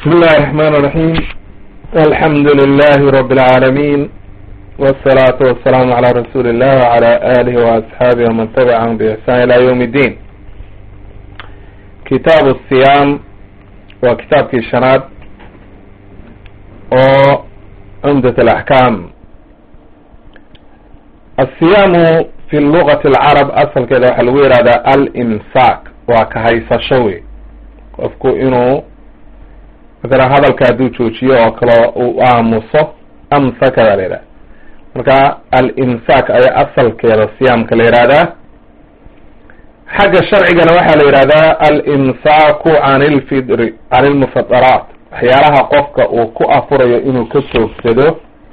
بسم الله الرحمن الرحيم. الحمد لله رب العالمين، والصلاة والسلام على رسول الله وعلى آله وأصحابه ومن تبعهم بإحسان إلى يوم الدين. كتاب الصيام وكتاب الشناد وعمدة الأحكام. الصيام في اللغة العرب أصل كده حلوير هذا الإمساك وكهيس شوي qofku inuu مثلا hadalka haduu joojiyo oo kale uu aamuso amsaka la yiraahdo. marka al-imsak ay asalkeeda siyaamka la yiraahdaa. xagga sharcigana waxa la yiraahdaa al-imsaku anil fidri anil mufattarat, waxyaalaha qofka uu ku afurayo inuu ka joogsado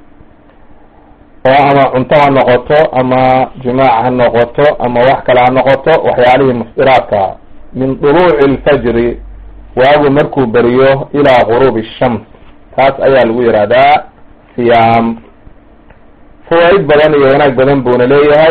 oo ama cunto ha noqoto ama jimaac ha noqoto ama wax kale ha noqoto, waxyaalihii muftiraadka min duluuci al-fajri waagu markuu beriyo ilaa guruubi shams, taas ayaa lagu yihahdaa siyaam. fawaaid badan iyo wanaag badan buuna leeyahay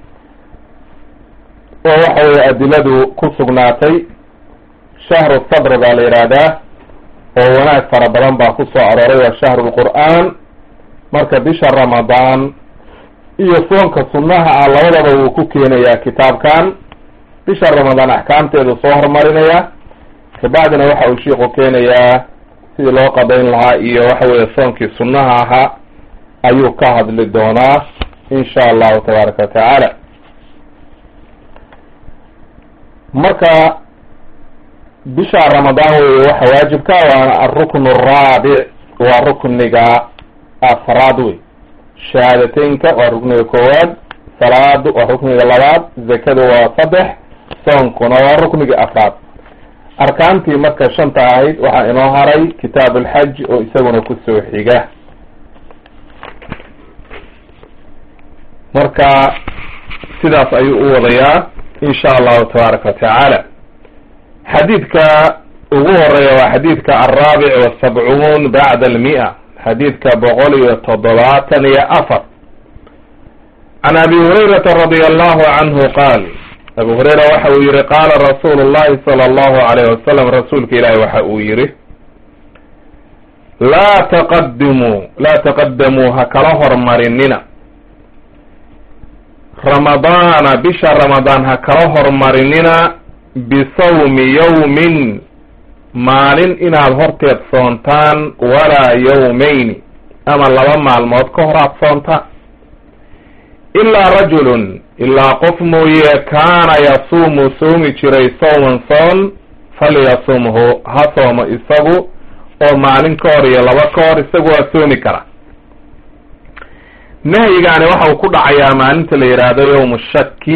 oo waxa weye adiladu ku sugnaatay. shahru sabr baa la yihahdaa oo wanaag fara badan baa ku soo arooray, waa shahru lqur'aan. marka bisha ramadaan iyo soonka sunnaha ah labadaba wuu ku keenayaa kitaabkan. bisha ramadaan axkaamteedu soo horumarinaya, kabacdina waxa uu shiiku keenayaa sidii loo qadayn lahaa iyo waxa weye soonkii sunnaha ahaa ayuu ka hadli doonaa insha allahu tabaaraka watacaala. marka bisha ramadaan weye waxa waajibka waana alrukn araabic, waa rukniga afraad wey. shahaadateynka waa rukniga koowaad, salaadu waa rukniga labaad, zakadu waa 3, soonkuna waa rukniga afraad. arkaantii marka shanta ahayd waxaa inoo haray kitaab alxaj oo isaguna kusoo xiga. marka sidaas ayuu u wadayaa insha allahu tabaaraka watacaala. xadiidka ugu horeeya waa xadiidka alraabic والسبعون bacda 100, xadiidka 174. can abi hurayrata radi allahu canhu qaal, abu hurayra waxa uu yihi qaala rasuulu llahi sala allahu alayh wasalam, rasuulka ilaahi waxa uu yihi laa taqadamuu ha kala hormarinina ramadaana, bisha ramadaan ha kala hormarinina bisawmi yawmin, maalin inaad horteed soontaan, walaa yawmayni, ama 2 maalmood ka hor aad soontaan. ilaa rajulun, ilaa qof mooye kaana yasuumu soomi jiray sawman soon, falyasumhu ha soomo isagu, oo maalin ka hor iyo 2 ka hor isagu waa soomi kara. nahyigaani waxa uu ku dhacayaa maalinta la yidhaahdo yawmu shaki,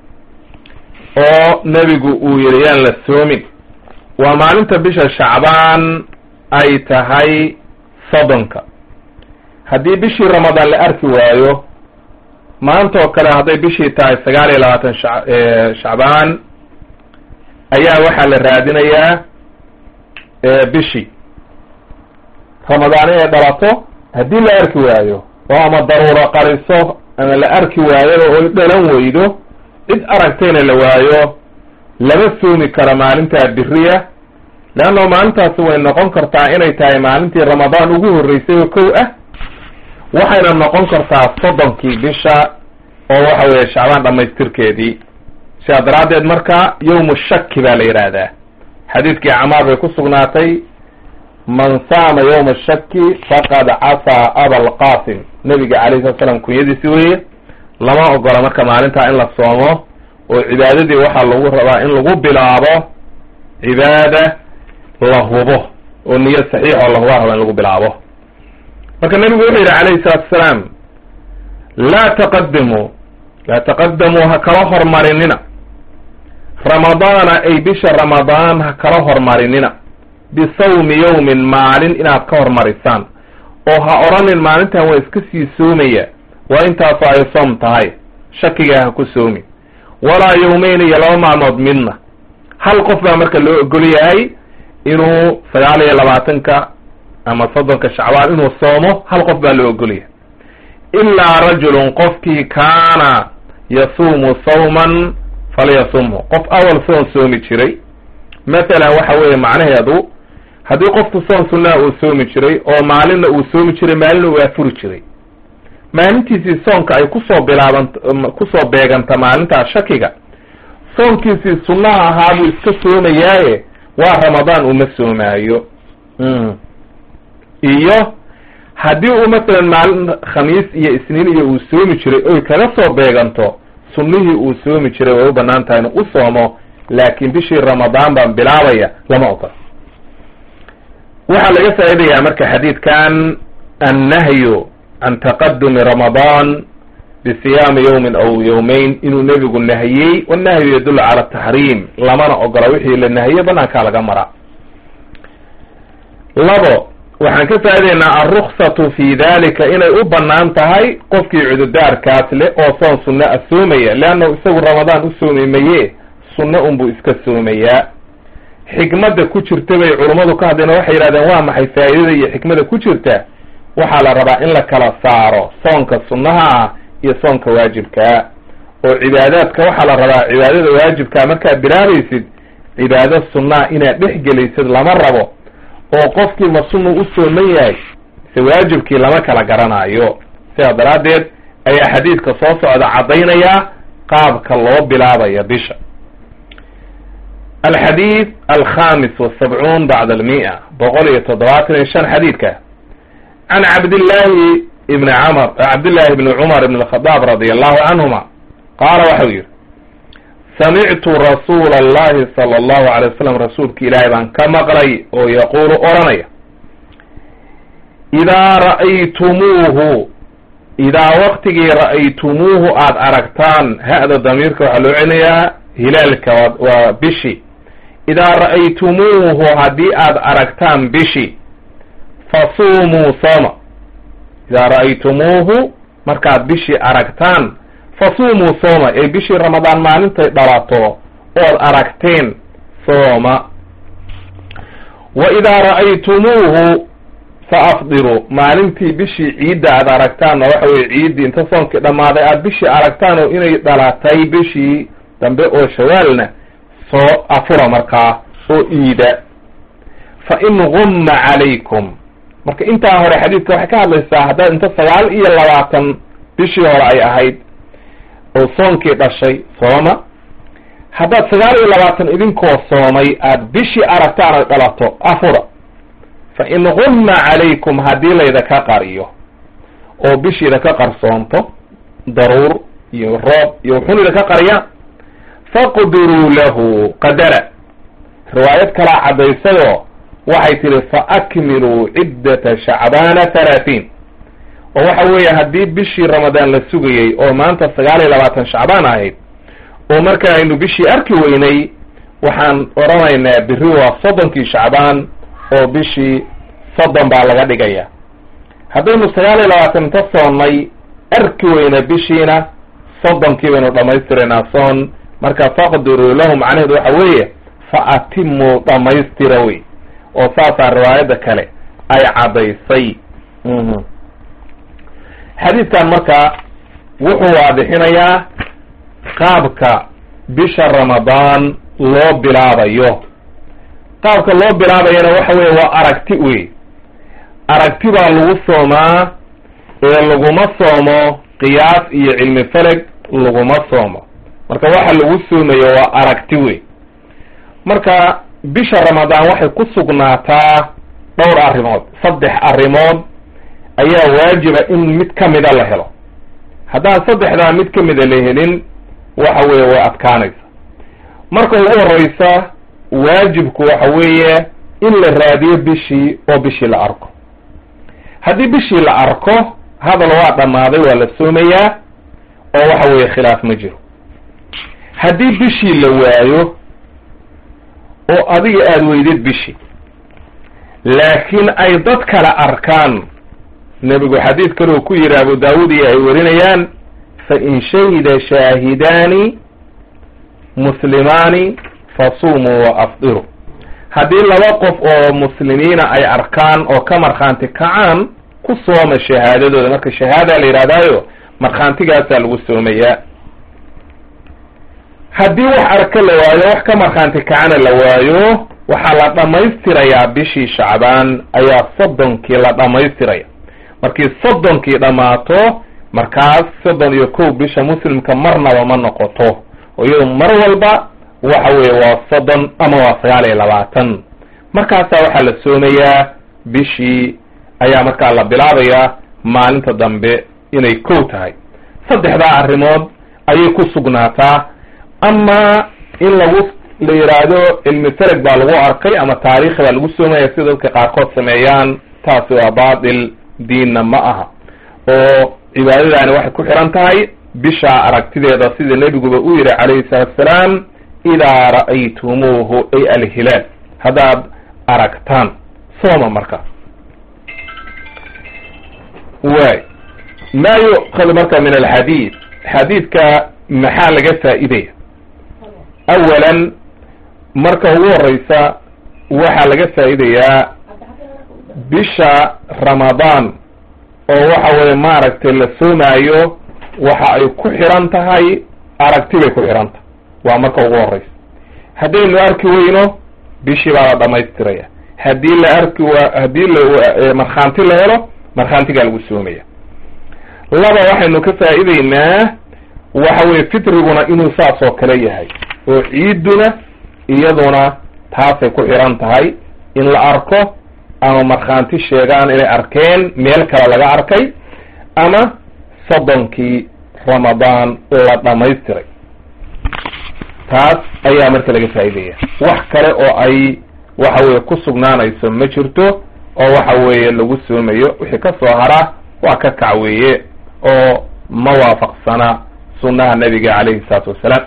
oo nebigu uu yihi yaan la soomin. waa maalinta bisha shacbaan ay tahay 30. haddii bishii ramadaan la arki waayo, maanta oo kale hadday bishii tahay 29 shacbaan ayaa waxaa la raadinayaa bishii ramadaan inay dhalato. haddii la arki waayo oo ama daruuro qariso ama la arki waayo oo dhalan weydo, cid aragtayna la waayo, lama soomi kara maalintaa biriya, leanna maalintaasi way noqon kartaa inay tahay maalintii ramadaan ugu horreysay oo 1 ah, waxayna noqon kartaa 30kii bisha oo waxa weye shacbaan dhamaystirkeedii. sidaa daraaddeed marka yawmu shaki baa la yidhaahdaa. xadiidkii camaar bay ku sugnaatay, man saama yawma shaki faqad casaa abalqasim, nebiga calayhi salatu salaam kunyadiisi weye. lama ogola marka maalintaa in la soomo, oo cibaadadii waxaa lagu rabaa in lagu bilaabo cibaada la hubo oo niyo saxiix oo la hubaa raba in lagu bilaabo. marka nebigu wuxuu yidhi calayhi salaatu salaam, laa taqadamuu ha kala hormarinina ramadaana, ay bisha ramadaan ha kala hormarinina bisawmi yawmin, maalin inaad ka hormarisaan, oo ha odhanin maalintan waa iska sii soomaya, waa intaasoo ay soom tahay, shakiga ha ku soomi. walaa yawmayn, iyo 2 maalmood midna. hal qof baa marka loo ogol yahay inuu 29 ama 30 shacbaan inuu soomo, hal qof baa loo ogol yahay. ilaa rajulun, qofkii kaana yasuumu sawman falyasumhu, qof awal soon soomi jiray. mathalan waxa weeye macnaheedu haddii qofku soon sunnaha uu soomi jiray oo maalinna uu soomi jiray maalinna uu afuri jiray, maalintiisii soonka ay kusoo beeganta maalintaa shakiga, soonkiisii sunnaha ahaa buu iska soomayaaye waa ramadaan uma soomaayo. iyo haddii uu masalan maalin khamiis iyo isniin iyo uu soomi jiray oy kaga soo beeganto sunnihii uu soomi jiray way u banaan tahay inuu u soomo, laakiin bishii ramadaan baan bilaabaya lama ogola. waxaa laga faa'idayaa marka xadiidkan annahyu can taqadumi ramadaan bisiyaami yawmin aw yawmayn inuu nebigu nahiyey, wannahyu yadullu cala taxriim, lamana ogola wixii la nahiye banaankaa laga maraa. labo, waxaan ka faa'idaynaa alruksatu fi dalika inay u banaan tahay qofkii cududaarkaas leh oo soon sunno a soomaya, leannahu isagu ramadaan u soomi maye sunno unbuu iska soomayaa. xikmadda ku jirta bay culummadu ka hadleen oo waxay yidhahdeen waa maxay faa'idada iyo xikmada ku jirta? waxaa la rabaa in la kala saaro soonka sunnaha ah iyo soonka waajibkaa, oo cibaadaadka waxaa la rabaa cibaadada waajibkaa markaad bilaabaysid cibaado sunnaha inaad dhex gelaysid lama rabo, oo qofkii ma sunnu u sooman yahay se waajibkii lama kala garanaayo. sidaa daraaddeed ayaa xadiidka soo socda caddaynaya qaabka loo bilaabaya bisha. alxadiid alkhamis والسبعون bacd almia 175 xadiidka can cabdillahi bni cumar ibn الkhadaab radi allahu canhuma qaala waxau yihi samictu rasuula allahi sala allahu alay wasalam rasuulka ilaahay baan ka maqlay oo yaquulu oranaya idaa waqtigii ra'aytumuuhu aada aragtaan ha'da damiirka waxaa loo celinayaa hilaalka waa bishi. idaa ra'aytumuuhu haddii aada aragtaan bishi fasuumuu sooma. idaa ra'aytumuuhu markaad bishii aragtaan fasuumuu sooma, ee bishii ramadaan maalintay dhalato ood aragteen sooma. wa idaa ra'aytumuuhu fa afdiruu, maalintii bishii ciidda aad aragtaanna waxa weye ciiddii inta soonkii dhammaaday aada bishii aragtaan oo inay dhalatay bishii dambe oo shawaalna soo afura markaa oo iida. fa in gumma calaykum, marka intaa hore xadiidka waxay ka hadlaysaa haddaad inta 29 bishii hore ay ahayd oo soonkii dhashay sooma, haddaad 29 idinkoo soomay aada bishii aragtaan ay dhalato afura. fa in gumma calaykum haddii laydaka qariyo oo bishiida ka qarsoonto daruur iyo roob iyo wuxuunida ka qariyaan faqdiruu lahu qadara. riwaayad kalaa caddaysayoo waxay tihi fa akmiluu ciddata shacbaana 30, oo waxa weeye haddii bishii ramadaan la sugayey oo maanta 29 shacbaan ahayd oo marka aynu bishii arki weynay waxaan odhanaynaa biri waa 30kii shacbaan oo bishii 30 baa laga dhigaya. haddaynu 29 inta soonnay arki weyna bishiina 30kii baynu dhammaystiraynaa soon, marka faqdiruu lahu macnaheedu waxa weeye fa atimuu dhammaystira wey, oo saasaa riwaayadda kale ay caddaysay. xadiidkan marka wuxuu waadixinayaa qaabka bisha ramadaan loo bilaabayo. qaabka loo bilaabayana waxa weye waa aragti wey, aragti baa lagu soomaa ee laguma soomo qiyaas iyo cilmi falag laguma soomo, marka waxa lagu soomayo waa aragti wey. marka bisha ramadaan waxay ku sugnaataa dhowr arrimood, 3 arrimood ayaa waajiba in mid ka mida la helo. haddaan 3daa mid ka mida la helin waxa weeye way adkaanaysa. marka ugu horeysa waajibku waxa weeye in la raadiyo bishii oo bishii la arko. haddii bishii la arko hadal waa dhammaaday, waa la soomayaa oo waxa weeye khilaaf ma jiro. haddii bishii la waayo oo adiga aada weydid bishii laakiin ay dad kala arkaan, nebigu xadiid kaleu ku yidhi abu daawud iyo ay warinayaan fa in shahida shaahidaani muslimaani fasumuu wa afdiru. haddii 2 qof oo muslimiina ay arkaan oo ka markhaanti kacaan ku sooma shahaadadooda. marka shahaada la yidhahdaayo markhaantigaasaa lagu soomayaa. haddii wax arka la waayo wax ka markhaanti kacana la waayo waxaa la dhammaystirayaa bishii shacbaan ayaa soddonkii la dhammaystiraya. markii soddonkii dhammaato markaas 31 bisha muslimka marnaba ma noqoto, oo iyado mar walba waxa weeye waa 30 ama waa 29. markaasaa waxaa la soomayaa bishii ayaa markaa la bilaabayaa maalinta dambe inay 1 tahay. saddexdaa arrimood ayay ku sugnaataa. ama in la yidhaahdo cilmi farag baa lagu arkay ama taariikhi baa lagu soomaya sida dadka qaarkood sameeyaan, taasi waa baatil, diinna ma aha. oo cibaadadaani waxay ku xiran tahay bisha aragtideeda, sida nebiguba u yidhi calayhi salaatu wasalaam, idaa ra'aytumuuhu ay alhilaal, haddaad aragtaan sooma marka. waay maa yu'khadu marka min alxadiid, xadiidka maxaa laga faa'iidaya? awalan marka ugu horeysa waxaa laga faa'iidayaa bisha ramadaan oo waxa weeye maaragtay la soomaayo waxa ay ku xiran tahay aragti bay ku xiran tahay. waa marka ugu horeysa. haddaynu arki weyno bishii baa la dhamaystiraya. haddii la markhaanti la helo markhaantigaa lagu soomaya. laba waxaynu ka faa'iideynaa waxa weye fitriguna inuu saas oo kale yahay, oo ciiduna iyaduna taasay ku xiran tahay in la arko ama markhaanti sheegaan inay arkeen meel kale laga arkay, ama soddonkii ramadaan la dhamaystiray. taas ayaa marka laga faa'iidaya. wax kale oo ay waxa weeye ku sugnaanayso ma jirto oo waxa weeye lagu soomayo. wixii ka soo hara waa ka kac weeye oo ma waafaqsana sunnaha nabiga calayhi salaatu wasalaam.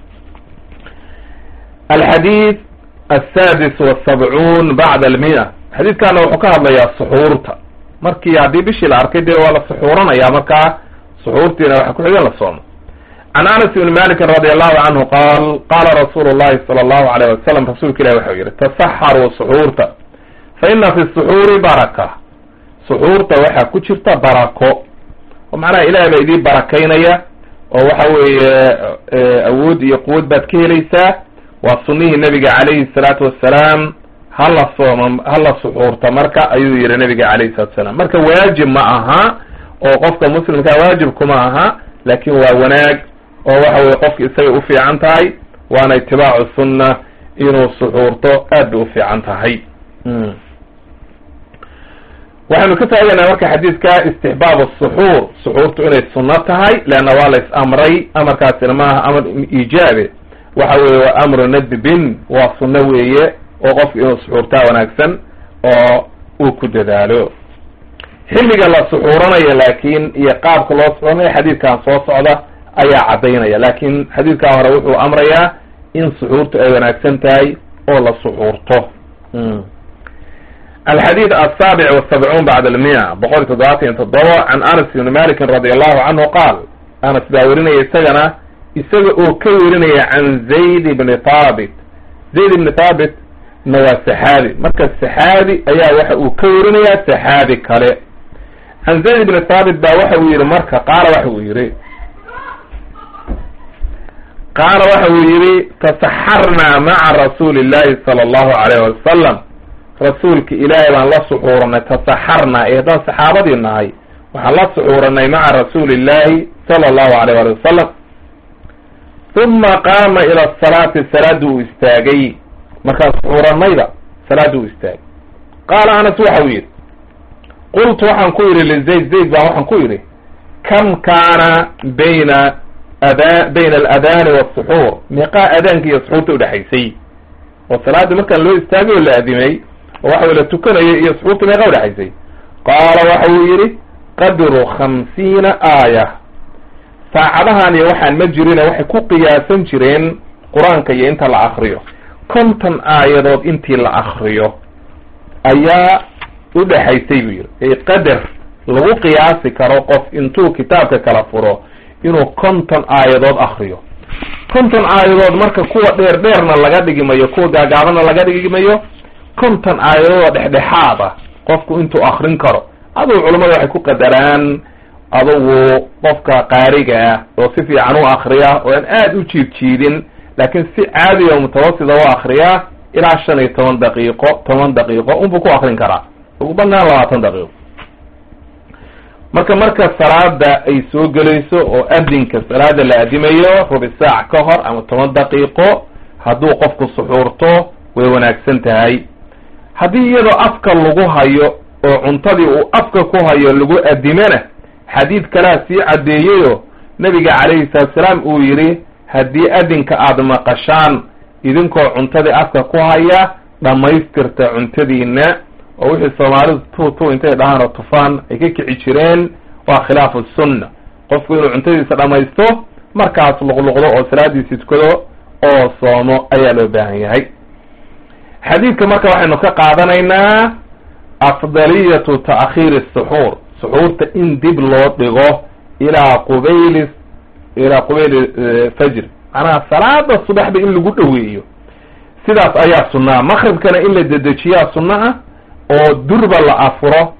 alxadiid السادس والسبعون بعد 100. xadiidkana wuxuu ka hadlayaa suxuurta. markii haddii bishii la arkay dee waa la suxuuranaya, markaa suxuurtiina waxa ku xigan la soomo. can anas ibn malik radi allahu canhu qaal qaala rasuulu llahi sala allahu alayh wasalam, rasuulka ilahi waxau yihi tasaxaruu suxuurta fa ina fi suxuuri baraka, suxuurta waxaa ku jirta barako. oo macnaha ilahay baa idii barakaynaya oo waxa weeye awood iyo quwad baad ka helaysaa. waa sunnihii nabiga calayhi salaatu wasalaam, hala sooma hala suxuurta marka ayuu yihi nabiga calayhi salatu wasalaam. marka waajib ma aha oo qofka muslimkaa waajib kuma aha, laakin waa wanaag oo waxa weye qofka isagay u fiican tahay, waana itibaacu sunna inuu suxuurto aad bay u fiican tahay. waxaynu ka faa'idaynaa marka xadiidka istixbaab suxuur, suxuurtu inay sunno tahay, leanna waa la is amray. amarkaasina maaha amar iijaabe, waxa weeye waa amru nadbin, waa sunno weeye oo qofka inuu suxuurtaa wanaagsan oo uu ku dadaalo. xilliga la suxuuranayo laakiin iyo qaabka loo suxuuranayo xadiidkan soo socda ayaa caddaynaya, laakin xadiidkan hore wuxuu amrayaa in suxuurtu ay wanaagsan tahay oo la suxuurto. الحديث السابع والسبعون بعد 100 بقول 77 عن أنس بن مالك رضي الله عنه قال أنس باورينا يسجنا كورينا عن زيد بن ثابت. زيد بن ثابت نوى السحابي، مركز السحابي أيا وحا كورينا السحابي كالي. عن زيد بن ثابت با وحا ويري مركز قال وحا ويري تسحرنا مع رسول الله صلى الله عليه وسلم، rasuulka ilaahay baan la suxuuranay, tasaxarnaa ee haddaan saxaabadii nahay waxaan la suxuuranay maca rasuuli illaahi sala allahu alayh ali wasalam. uma qaama ila asalaati, salaada uu istaagay. markaan suxuuranayba salaada uu istaagay. qaala anas waxa uu yidhi qultu waxaan ku yidhi lizayd, zayd baan waxaan ku yidhi kam kaana bayna aladaani wasuxuur, meeqaa adaanka iyo suxuurta udhexaysay? oo salaada markaan loo istaagay oo la adimay oo waxa la tukanayo iyo suxuurta meeqa udhexaysay? qaala waxa uu yidhi qadru 50 aaya. saacadahan iyo waxaan ma jirina waxay ku qiyaasan jireen qur-aanka iyo inta la akriyo 50 aayadood intii la akriyo ayaa udhexaysay buu yidhi. ay qadar lagu qiyaasi karo qof intuu kitaabka kala furo inuu 50 aayadood akriyo. 50 aayadood marka kuwa dheerna laga dhigimayo, kuwa gaagaabana laga dhigimayo. 50 aayadood dhexdhexaad ah qofku intuu akrin karo. aduu culimadu waxay ku qadaraan adugu qofka qaariga ah oo si fiican u akriya oo aan aad u jiidjiidin, laakiin si caadi oo mutawasida u akriya ilaa 15 daqiiqo 10 daqiiqo unbuu ku akrin karaa, ugu banaan 20 daqiiqo. marka salaada ay soo gelayso oo adinka salaada la adimayo rubi saac ka hor ama 10 daqiiqo hadduu qofku suxuurto way wanaagsan tahay. haddii iyadoo afka lagu hayo oo cuntadii uu afka ku hayo lagu adimana xadiid kalaa sii caddeeyayo nabiga calayhi salaam uu yidhi haddii adinka aada maqashaan idinkoo cuntadii afka ku haya dhammaystirta cuntadiina, oo wixii soomaalidu tu intay dhahaan oo tufaan ay ka kici jireen waa khilaafu sunna. qofku inuu cuntadiisa dhammaysto markaas luqluqdo oo salaadiisi tukado oo soomo ayaa loo baahan yahay. xadiidka marka waxaynu ka qaadanaynaa afdaliyatu ta'khiir as-suxuur, suxuurta in dib loo dhigo ilaa qubayl fajr, macnaha salaada subaxda in lagu dhoweeyo, sidaas ayaa sunnaa. maqribkana in la dedejiyaa sunna ah oo durba la afuro,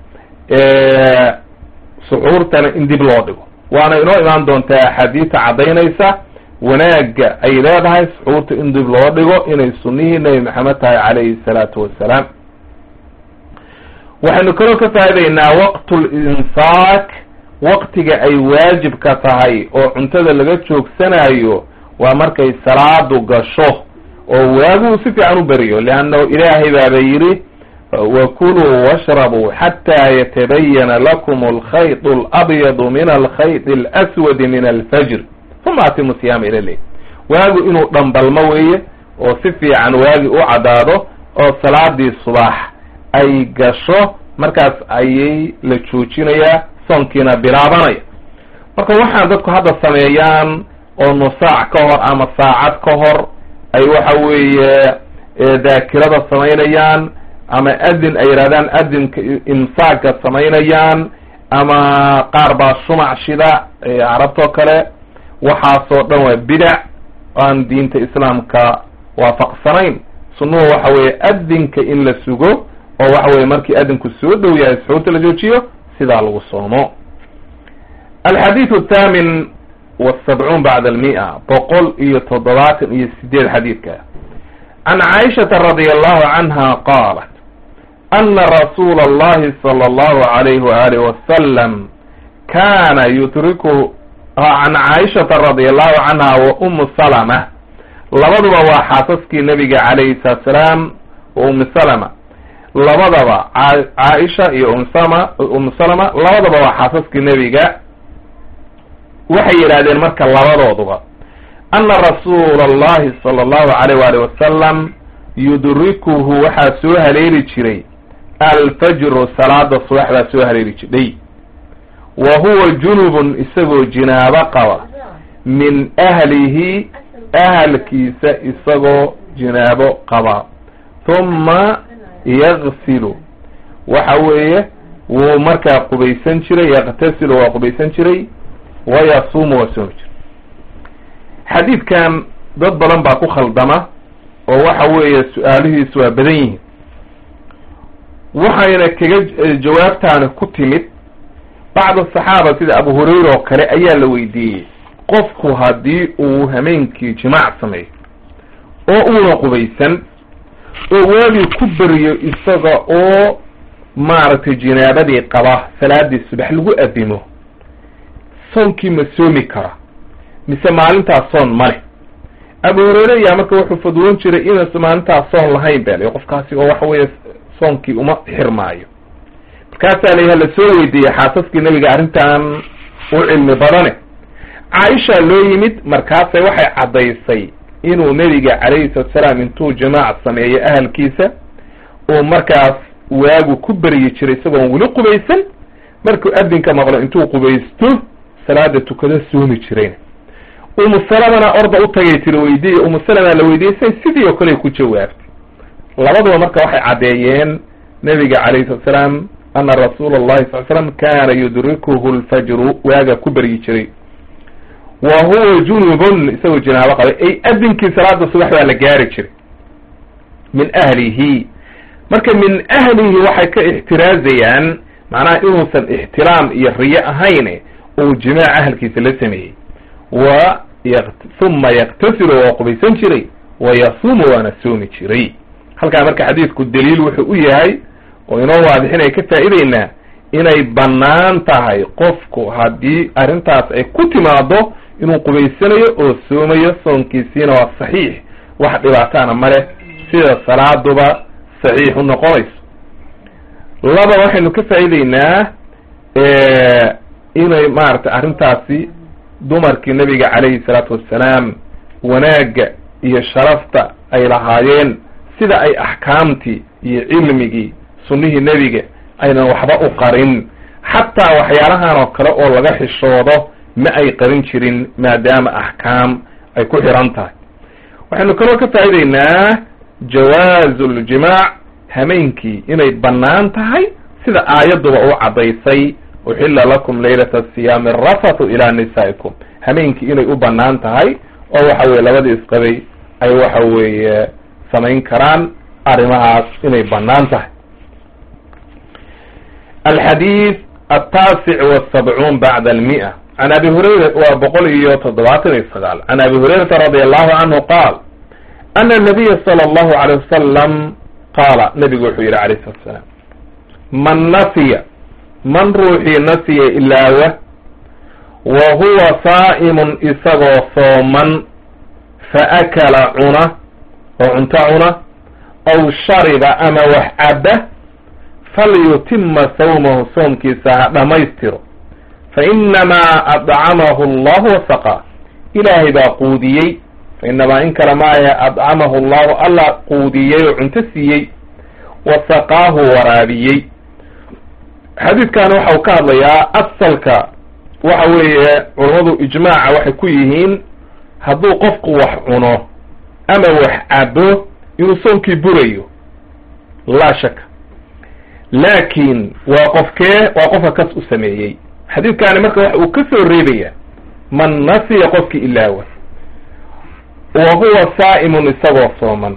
suxuurtana in dib loo dhigo. waana inoo imaan doontaa axaadiista caddaynaysa wanaaga ay leedahay suxuurta in dib loo dhigo inay sunnihii nebi maxamed tahay calayhi salaatu wassalaam. waxaynu kaloo ka faa'idaynaa waqtul insaak, waqtiga ay waajibka tahay oo cuntada laga joogsanayo waa markay salaadu gasho oo waagu si fiican u beriyo, leannahu ilaahay baaba yidhi wakuluu washrabuu xataa yatabayana lakum alkhayط alabyadu min alkhayط alaswadi min alfajr uma atimu siyaama ila leyl. waagu inuu dhambalmo weeye oo si fiican waagi u caddaado oo salaadii subax ay gasho, markaas ayay la joojinayaa, soonkiina bilaabanaya. marka waxaan dadku hadda sameeyaan oo nusaac ka hor ama saacad ka hor ay waxa weeye daakirada samaynayaan, ama adin ay yidhahdaan adinka imsaaka samaynayaan, ama qaar baa shumac shida carabtoo kale. waxaasoo dhan waa bidac aan diinta islaamka waafaqsanayn. sunnuhu waxa weeye adinka in la sugo oo waxa weye markii adinku soo dhow yahay suxuurta la joojiyo sidaa lagu soomo. alxadiiث الثامن والسبعون بعد 100 178 xadiidka عن عائشة رضي الله عنها قالت أن رسول الله صلى الله عليه وآله وسلم كان يتركه. عن عائشة رضي الله عنها وأم سلمة labaduba waa xaasaskii nabiga calayhi salaatu salaam umm salama, labadaba caaisha iyo umm salama labadaba waa xaasaskii nebiga. waxay yidhahdeen marka labadooduba ana rasuula allahi sala allahu alayh waali wasalam yudrikuhu waxaa soo haleeli jiray alfajru, salaada subax baa soo haleeli jirdhay, wa huwa junubun isagoo jinaabo qaba, min ahlihi ahalkiisa isagoo jinaabo qaba, huma yagsilu waxa weeye wuu markaa qubaysan jiray, yaqtasilu waa qubaysan jiray, wayasuumu waa soomi jiray. xadiidkan dad badan baa ku khaldama oo waxa weeye su-aalihiisu waa badan yihiin. waxayna kaga jawaabtaani ku timid bacd asaxaaba sida abu hurayra oo kale ayaa la weydiiyey, qofku haddii uu hameenkii jimaac sameeyo oo uuna qubaysan oo waagii ku beriyo isaga oo maaragtay jinaabadii qaba, salaadii subax lagu adimo, soonkii ma soomi kara mise maalintaas soon ma leh? abu hurayra ayaa marka wuxuu fadwoon jiray inaysan maalintaas soon lahayn bale, qofkaasi oo waxa weeye soonkii uma xirmaayo. markaasaa la la soo weydiiyey xaasaskii nabiga arrintan u cilmi badane. caaisha loo yimid, markaasay waxay caddaysay inuu nebiga calayhi salatu salaam intuu jamaac sameeyey ahalkiisa uu markaas waagu ku beryi jiray isagoon weli qubaysan, markuu adinka maqlo intuu qubaysto salaada tukado soomi jirayna. umu salamana orda u tagay tiri weydiiye, umu salama la weydiisay sidii oo kale ku jawaabtay. labaduba marka waxay caddeeyeen nebiga calayhi salatu salaam ana rasuula allahi sal slam kaana yudrikuhu lfajru, waaga ku beryi jiray, wa huwa junubun isagoo jinaabo qabay, ay adinkii salaada subax baa la gaari jiray, min ahlihi. marka min ahlihi waxay ka ixtiraazayaan macnaha inuusan ixtiraam iyo riyo ahayn uu jimaac ahalkiisa la sameeyey. huma yaqtasilu waa qubaysan jiray, wayasuumu waana soomi jiray. halkaa marka xadiidku daliil wuxuu u yahay oo inoo waadixinay ka faa'iideynaa inay bannaan tahay qofku haddii arrintaas ay ku timaado inuu qubaysanayo oo soomayo soonkiisiina waa saxiix wax dhibaataana male sida salaaduba saxiix u noqonayso. laba waxaynu ka faa'iideynaa inay maaragtay arrintaasi dumarkii nabiga calayhi salaatu wassalaam wanaagga iyo sharafta ay lahaayeen sida ay axkaamtii iyo cilmigii sunnihii nebiga aynan waxba u qarin xataa waxyaalahan oo kale oo laga xishoodo ma ay qarin jirin maadaama axkaam ay ku xiran tahay. waxaynu kaloo ka faa'iideynaa jawaazu ljimaac hameenkii inay bannaan tahay sida aayadduba u caddaysay uxilla lakum laylata asiyaami arafathu ilaa nisaa'ikum hameenkii inay u bannaan tahay oo waxa weye labadii isqabay ay waxa weeye samayn karaan arrimahaas inay bannaan tahay. alxadiid التاسع والسبعون بعد المئة عن أبي هريرة وبقول يتضباطن السغال عن أبي هريرة رضي الله عنه قال أن النبي صلى الله عليه وسلم قال نبي حوير عليه الصلاة والسلام من نسي من روحي نسي إلا وهو صائم إسغو صوما فأكل عنا وعنت عنا أو شرب أما وحبه فليتم صومه صومكي دميستر فإنما أطعمه الله وسقاه إلهي باقوديي فإنما إنكر معي أطعمه الله ألا قوديي وعنتسيي وسقاه ورابيي. حديث كان وحو كاضيا أصلك وحوي علماء إجماع وحكويهين هدو قفق وحعنه أما وحعبه ينصومكي بريو لا شك لكن وقفك كسء سميي. حديث كان مركا وكسر الريبية من نسي قفك إلا هو وهو صائم إساغو صوما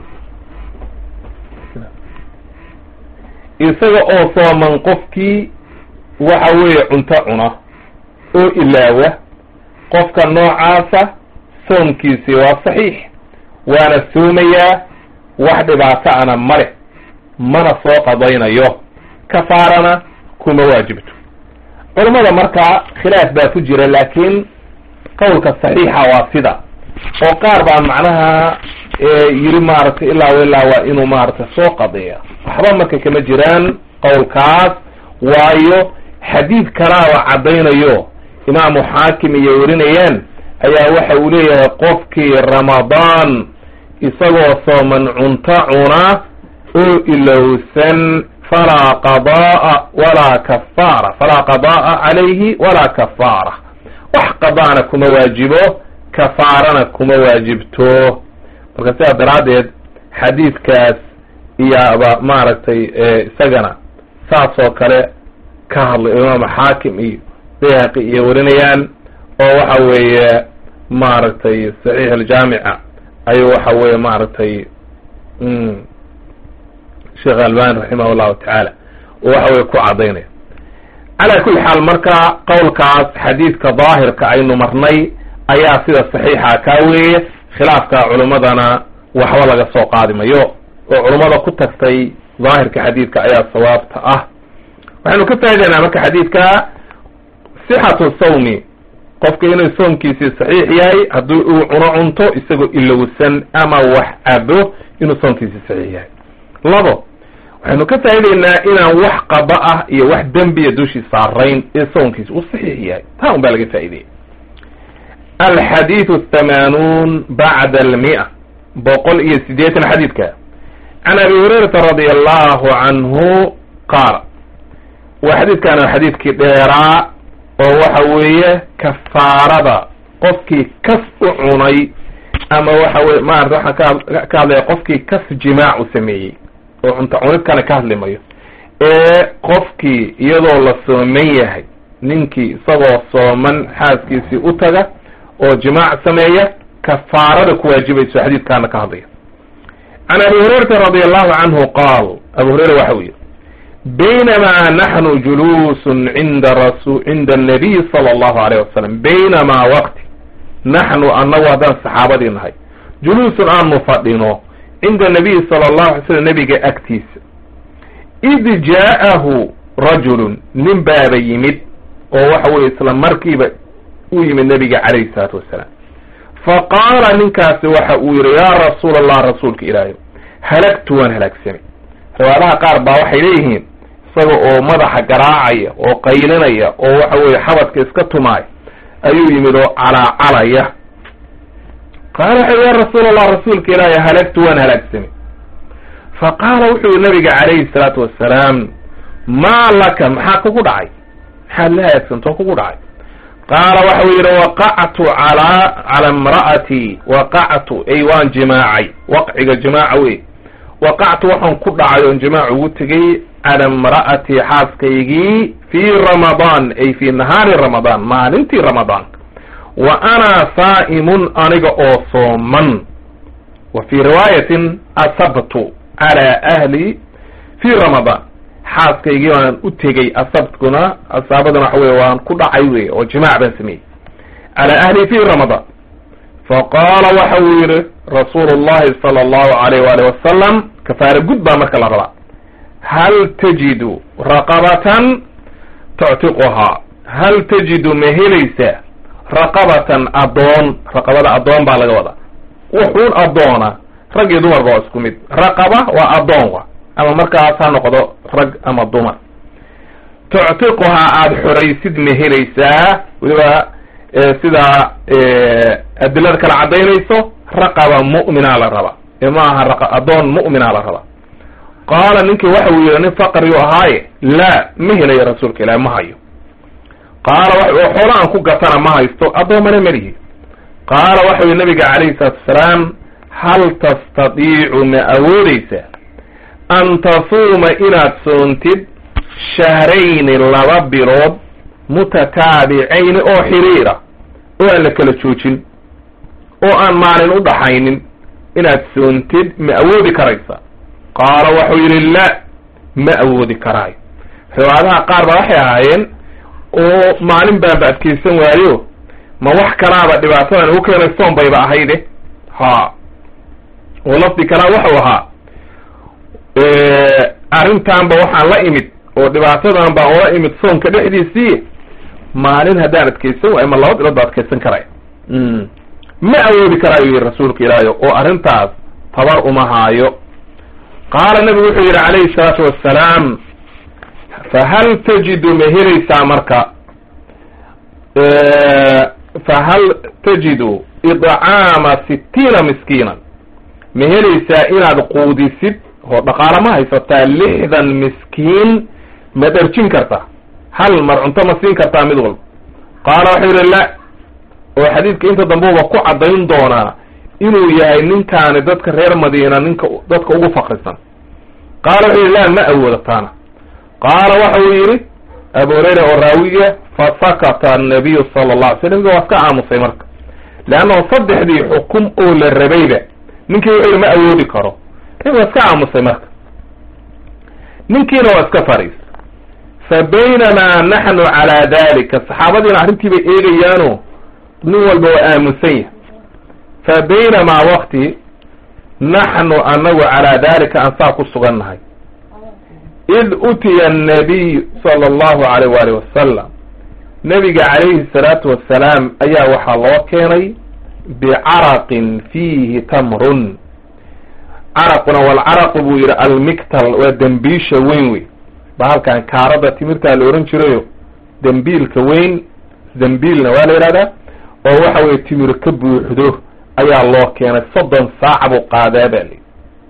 إساغو صوما قفك وحوي عنتعنا أو إلا هو قفك النوعاسة صومكي سوى صحيح وانا السومية واحد بعثانا مرح من سوق ضينا يوم كفارنا كما واجبته. علماء مركا خلاف باتجر لكن قولك الصحيحة واسدة وقاربا معناها يري مارت إلا وإلا وإنو مارت سوق ضيا أحضر مركا كما جيران قول كاس وايو حديث كراوة عدين يو إمام حاكم يورينيان أيا وحوليه قفكي رمضان إساقو صومن عنطعنا أو إلا سن فلا قضاء ولا كفارة فلا قضاء عليه ولا كفارة وحقضانا كما واجبه كفارنا كما واجبته. فكسيها درادد حديث كاس إيا أبا مارتي سجنا ساسو كالي كهل الإمام حاكم إيو بيهقي يورينيان وحوي مارتي صحيح الجامعة أي وحوي مارتي شيخ الباني رحمه الله تعالى وحوي كو عضيني. على كل حال مركا قول كاس حديث كظاهر كأينو مرني أيا سيدة صحيحة كاوي خلاف كعلمدنا وحوالك السوق قادمة يو وعلمدا كتكتي ظاهر كحديث كأيا الصواب وحنو كتاجنا مركا حديث صحة الصوم قفك إنو الصوم كيسي صحيح ياي هدو عنعنتو إساقو إلا وسن أما وحابو إنو الصوم كيسي صحيح ياي. لابو waxaynu ka faa'iideynaa inaan wax qaba ah iyo wax dembiya dushii saarayn ee soonkiisa uu saxiix yahay taa un baa laga faa'iideyay. alxadiidu 80 bacda 100 boqol iyo 80 xadiidka can abi hurayrata radia allahu canhu qaala waa xadiidkaana xadiidkii dheeraa oo waxa weeye kafaarada qofkii kas u cunay ama waxa weye maarata waxaan ka hadlaya qofkii kas jimaac u sameeyey oo cunta cunid kale ka hadlimayo ee qofkii iyadoo la sooman yahay ninkii isagoo sooman xaaskiisii u taga oo jimaac sameeya kafaarada ku waajibayso xadiidkaana ka hadlaya. can abi hurayrata radia allahu canhu qaal abu hurayra waxa uu yidhi baynamaa naxnu juluusun cinda annabiy sala allahu alayh wasalam baynamaa waqti naxnu annagu haddaan saxaabadii nahay juluusun aanu fadhino cinda nabiyi sala allahu alay slam nebiga agtiisa id jaa'ahu rajulun nin baaba yimid oo waxa weye isla markiiba u yimid nebiga calayhi salaatu wassalaam faqaala ninkaasi waxa uu yihi yaa rasuula allah rasuulka ilaahay halagtu waan halaagsamay riwaadaha qaar baa waxay leeyihiin isaga oo madaxa garaacaya oo qaylinaya oo waxa weye xabadka iska tumaaya ayuu yimid oo calaacalaya qaala wuxuu ya rasuul allah rasuulka ilaahay halagtu waan halaagsamay faqaala wuxuu yihi nabiga calayhi salaatu wassalaam maa laka maxaa kugu dhacay maxaad la halaagsamtoo kugu dhacay qaala waxau yidhi waqactu cala imra'atii waqactu ay waan jimaacay waqciga jimaaca wey waqactu waxaan ku dhacay oon jimaac ugu tegay cala imra'atii xaaskaygii fii ramadaan ay fii nahaari ramadaan maalintii ramadaan wa ana saa'imun aniga oo sooman wa fii riwaayatin asabtu cala ahli fii ramadaan xaaskaygii waan u tegey asabtkuna asaabaduna waxa weye waan ku dhacay wey oo jimaac baan sameeyey cala ahli fi ramadaan faqaala waxa uu yihi rasuulu llahi sala allahu alayh waali wasalam kafaara gud baa marka la rabaa hal tajidu raqabatan tuctiquhaa hal tajidu ma helaysaa raqabatan adoon raqabada adoon baa laga wadaa wuxuun adoona rag iyo dumarba waa isku mid raqaba waa adoon wa ama markaas ha noqdo rag ama dumar tuctiquhaa aada xoraysid ma helaysaa weliba sidaa adilada kala caddaynayso raqaba mu'minaa la rabaa ma aha adoon mu'minaa la rabaa qaala ninkii waxa uu yihi nin faqriyu ahaaye laa ma helayo rasuulka ilahi ma hayo qaala xoola aan ku gatana ma haysto addoomana malihi qaala waxau yihi nabiga calayhi salaatu wasalaam hal tastadiicu ma awoodeysaa an tasuuma inaad soontid shahrayni 2 bilood mutataabicayni oo xiriira oo aan la kala joojin oo aan maalin u dhaxaynin inaad soontid ma awoodi karaysa qaala waxuu yidhi la ma awoodi karaayo riwaadaha qaar ba waxay ahaayeen oo maalin baanba adkaysan waayo ma wax kalaaba dhibaatadan ugu keenay soon bayba ahayde ha oo lafdi kalaa waxau ahaa arrintaanba waxaan la imid oo dhibaatadan baan ula imid soonka dhexdiisii maalin haddaan adkaysan waayo ma 2 bilood ba adkaysan karaya ma awoodi karaayo yidhi rasuulka ilaahi oo arrintaas tabar uma haayo qaala nabigu wuxuu yidhi calayhi salaatu wassalaam fahal tajidu ma helaysaa marka fahal tajidu idcaama 60 miskiinan ma helaysaa inaad quudisid oo dhaqaala ma haysataa 60 miskiin ma dharjin kartaa hal mar cunto ma siin kartaa mid walba qaala waxuu yidhi la oo xadiidka inta dambuba ku caddayn doonaa inuu yahay ninkaani dadka reer madiina ninka dadka ugu faqrisan qaala wuxuu yidhi la ma awoodataana qaala waxa uu yidhi abu hurayra oo raawiga fasakata annabiyu sala allah alay slam waa iska aamusay marka leannahu 3 xukum oo la rabayba ninkii wuxuu yidhi ma awoodi karo waa iska aamusay marka ninkiina waa iska fariis fa baynamaa naxnu calaa dalika saxaabadiina arrintii bay eegayaano nin walba waa aamusan yahay fa baynamaa waqti naxnu anagu calaa dalika aan saa ku sugannahay id utiya annabiy sala allahu alayh waali wasalam nabiga calayhi salaatu wassalaam ayaa waxaa loo keenay bicaraqin fiihi tamrun caraquna walcaraqu buu yidhi almiktal waa dembiisha weyn wey bahalkan kaarada timirtaa la ohan jirayo dembiilka weyn dembiilna waa la yidhahdaa oo waxa weye timir ka buuxdo ayaa loo keenay 30 saac buu qaadaa ba li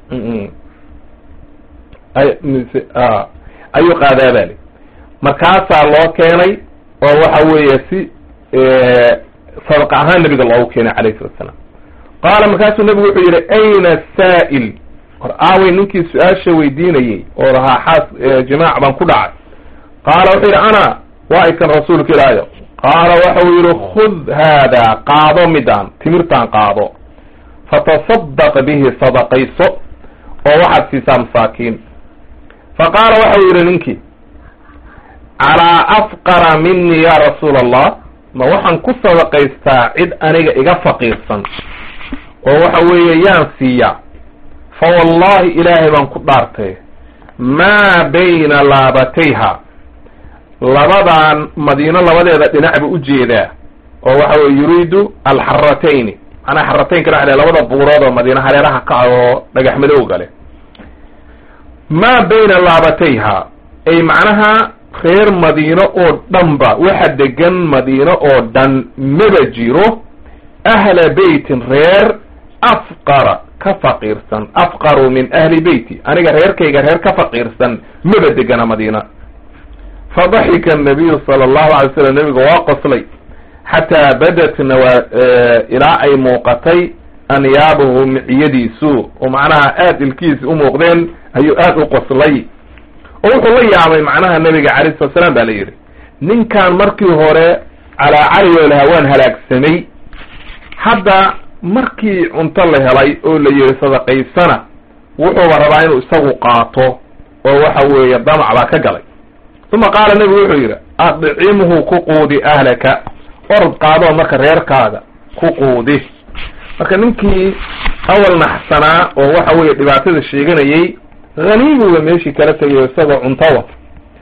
ayuu qaadaa ba li markaasaa loo keenay oo waxa weeye si sadaqa ahaan nabiga loogu keenay calayhi salatu wasalaam qaala markaasuu nabigu wuxuu yidhi ayna asaa'il hor aaway ninkii su-aasha weydiinayey oo lahaa xaas jimaac baan ku dhacay qaala wuxuu yidhi ana waa ikan rasuulka ilaayo qaala waxa uu yidhi khud haadaa qaado midaan timirtaan qaado fatasaddaq bihi sadaqayso oo waxaad siisaa masaakiin faqaala waxa uu yidhi ninkii calaa afqara minii ya rasuula allah ma waxaan ku sadaqaystaa cid aniga iga faqiirsan oo waxa weeye yaan siiyaa fawallahi ilaahay baan ku dhaartay maa bayna laabatayha labadan madiino labadeeda dhinac buu ujeedaa oo waxa weye yuriidu alxaratayni manaa xarataynka dhaxle labada buurood oo madiina hareeraha kaca oo dhagax madowga leh maa bayna laabatayha ay macnaha reer madiino oo dhanba waxa degan madiino oo dhan maba jiro ahla beytin reer afqara ka faqiirsan afqaru min ahli beyti aniga reerkayga reer ka faqiirsan maba degana madiina fadaxika annabiyu sala allahu alay slam nabiga waa qoslay xataa badatna ilaa ay muuqatay anyaabuhu miciyadiisu oo macnaha aada ilkiisi u muuqdeen ayuu aada u qoslay oo wuxuu la yaabay macnaha nabiga calayhi salatu salaam baa la yidhi ninkan markii hore calaacaliyo lahaa waan halaagsamay hadda markii cunto la helay oo la yihi sadaqaysana wuxuuba rabaa inuu isagu qaato oo waxa weeye damac baa ka galay uma qaala nebigu wuxuu yidhi adcimhu ku quudi ahlaka orod qaadoo marka reerkaaga ku quudi marka ninkii awal naxsanaa oo waxa weeye dhibaatada sheeganayay haniiguba meeshii kala tegay isagoo cunto wata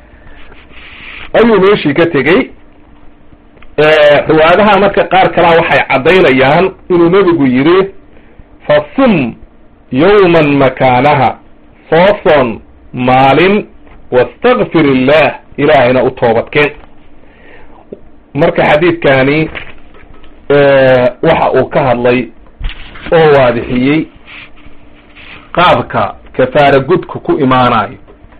ayuu meeshii ka tegey riwaayadaha marka qaar kalaa waxay caddaynayaan inuu nebigu yidhi fasum yawman makaanaha sooson maalin wastakfir illah ilaahayna u toobadkeen marka xadiidkani waxa uu ka hadlay oo waadixiyey qaabka kafaara gudka ku imaanayo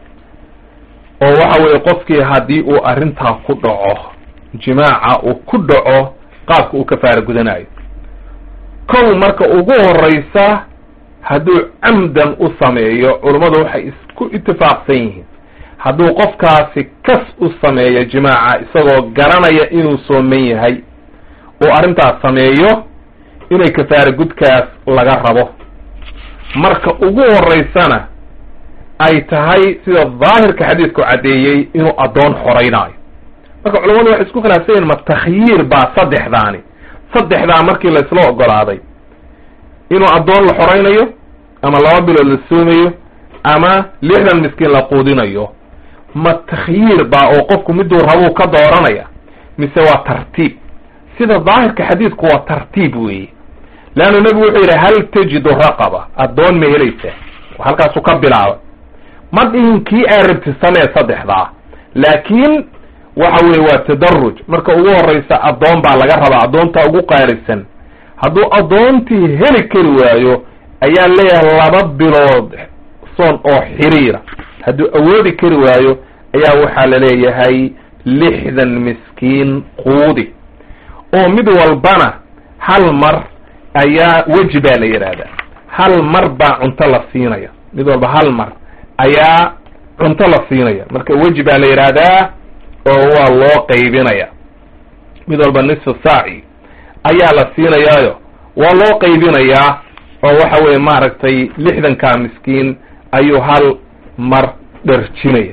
oo waxa weeye qofkii haddii uu arrintaa ku dhaco jimaaca uu ku dhaco qaabka uu kafaara gudanayo kow marka ugu horeysa hadduu camdan u sameeyo culummadu waxay isku itifaaqsan yihiin hadduu qofkaasi kas u sameeyo jimaaca isagoo garanaya inuu sooman yahay uu arrintaas sameeyo inay kafaara gudkaas laga rabo marka ugu horeysana ay tahay sida daahirka xadiidku caddeeyey inuu addoon xoreynaayo marka culamadu waxay isku khilaafsan yihin ma takhyiir baa saddexdaa markii laysla ogolaaday inuu addoon la xoreynayo ama 2 bilood la soomayo ama 60 miskiin la quudinayo ma takhyiir baa oo qofku miduu rabuu ka dooranaya mise waa tartiib sida daahirka xadiidku waa tartiib weeye leannu nebigu wuxuu yidhi hal tajidu raqaba addoon ma helaysaa halkaasuu ka bilaabay ma dhihin kii aa rabti samee saddexdaa laakiin waxa weeye waa tadaruj marka ugu horeysa addoon baa laga rabaa addoontaa ugu qaalisan hadduu addoontii heli kari waayo ayaa leeyahay 2 bilood soon oo xiriira hadduu awoodi kari waayo ayaa waxaa la leeyahay 60 miskiin quudi oo mid walbana hal mar ayaa weji baa la yidhaahdaa hal mar baa cunto la siinaya mid walba hal mar ayaa cunto la siinaya marka weji baa la yidhaahdaa oo waa loo qaybinaya mid walba nisfu saaci ayaa la siinayaayo waa loo qaybinayaa oo waxa weeye maaragtay 60ka miskiin ayuu hal mar dharjinaya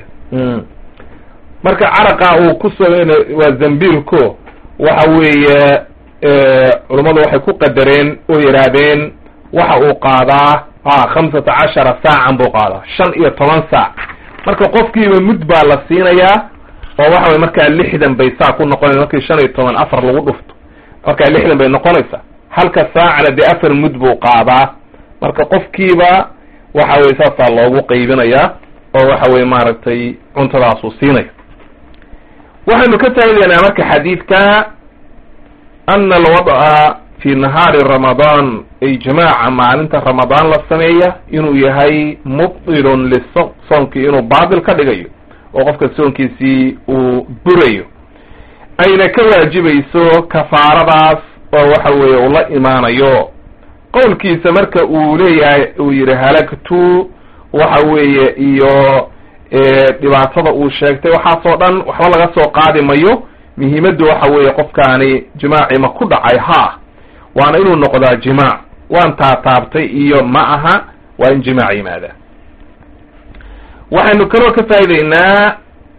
marka caraqa uu ku soo waa zambiilko waxa weeye culummadu waxay ku qadareen oo yidhaahdeen waxa uu qaadaa 15 saacan buu qaadaa 15 saac marka qofkiiba mud baa la siinayaa oo waxa weye markaa 60 bay saac ku noqonaysa markii 15 afar lagu dhufto markaa 60 bay noqonaysaa halka saacna dee 4 mud buu qaadaa marka qofkiiba waxa weye saasaa loogu qaybinayaa oo waxa weye maaragtay cuntadaasuu siinaya waxaynu ka faa'idaynaa marka xadiidka ana alwad'a fi nahaari ramadaan ay jamaaca maalinta ramadaan la sameeya inuu yahay mubtilun lisoonkii inuu baatil ka dhigayo oo qofka soonkiisii uu burayo ayna ka waajibayso kafaaradaas oo waxa weeye uu la imaanayo qowlkiisa marka uu leeyahay uu yidhi halagtu waxa weeye iyo dhibaatada uu sheegtay waxaasoo dhan waxba laga soo qaadi mayo muhiimaddu waxa weeye qofkaani jimaaci ma ku dhacay waana inuu noqdaa jimaac waan taataabtay iyo ma aha waa in jimaac yimaada waxaynu kaloo ka faa'idaynaa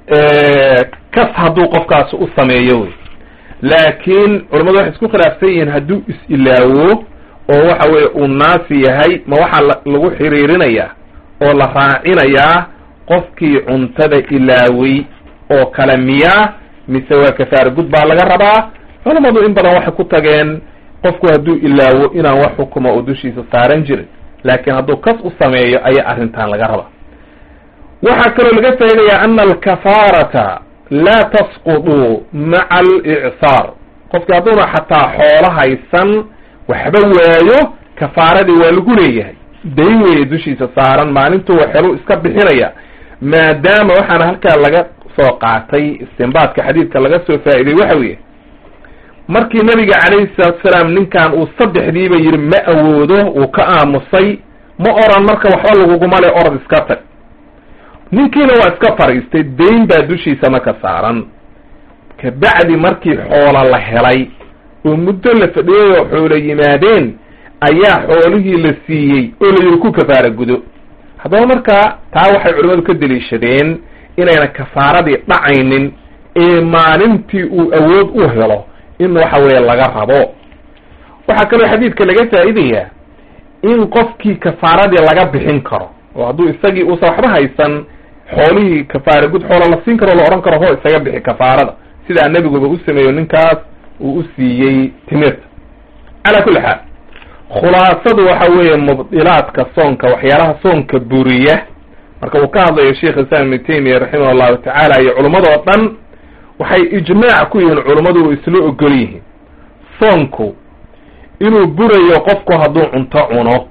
kas hadduu qofkaasi u sameeyo wey laakiin culamadu waxay isku khilaafsan yihiin hadduu is-ilaawo oo waxa weeye uu naasi yahay ma waxaa lagu xiriirinayaa oo la raacinayaa qofkii cuntada ilaaway oo kale miyaa mise waa kafaara gud baa laga rabaa? culamadu in badan waxay ku tageen qofku hadduu ilaawo inaan wax xukuma oo dushiisa saaran jirin, laakiin hadduu kas u sameeyo ayaa arrintan laga rabaa. waxaa kaloo laga faa'idayaa ana alkafaarata laa tasqudu maca alicsaar. qofkii hadduuna xataa xoolo haysan waxba waayo, kafaaradii waa lagu leeyahay, dayn weeye dushiisa saaran, maalintuu waxelu iska bixinaya. maadaama waxaana halkaa laga soo qaatay istinbaadka xadiidka laga soo faa'iday waxa weeye markii nabiga calayhi salaatu salaam ninkan uu saddexdiiba yidhi ma awoodo, uu ka aamusay, ma oran marka waxba laguguma le orod iska tag. ninkiina waa iska fariistay, dayn baa dushiisa marka saaran. kabacdi markii xoola la helay oo muddo la fadhiyay oo xoolo yimaadeen ayaa xoolihii la siiyey oo la yidhi ku kafaara gudo. haddaba markaa taa waxay culimmadu ka deliishadeen inayna kafaaradii dhacaynin ee maalintii uu awood u helo in waxa weeye laga rabo. waxaa kaloo xadiidka laga faa'idayaa in qofkii kafaaradii laga bixin karo, oo hadduu isagii uusan waxba haysan xoolihii kafaara gud xoola la siin karo, la odhan karo hoo isaga bixi kafaarada, sidaa nebiguba u sameeyo ninkaas uu u siiyey timirta. calaa kulli xaal khulaasadu waxa weeye mubdilaadka soonka, waxyaalaha soonka buriya, marka uu ka hadlayo sheikh islam ibnu taymiya raximah allahu tacaala iyo culimmadoo dhan, waxay ijmaac ku yihiin culummadu u isla ogol yihiin soonku inuu burayo qofku hadduu cunto cuno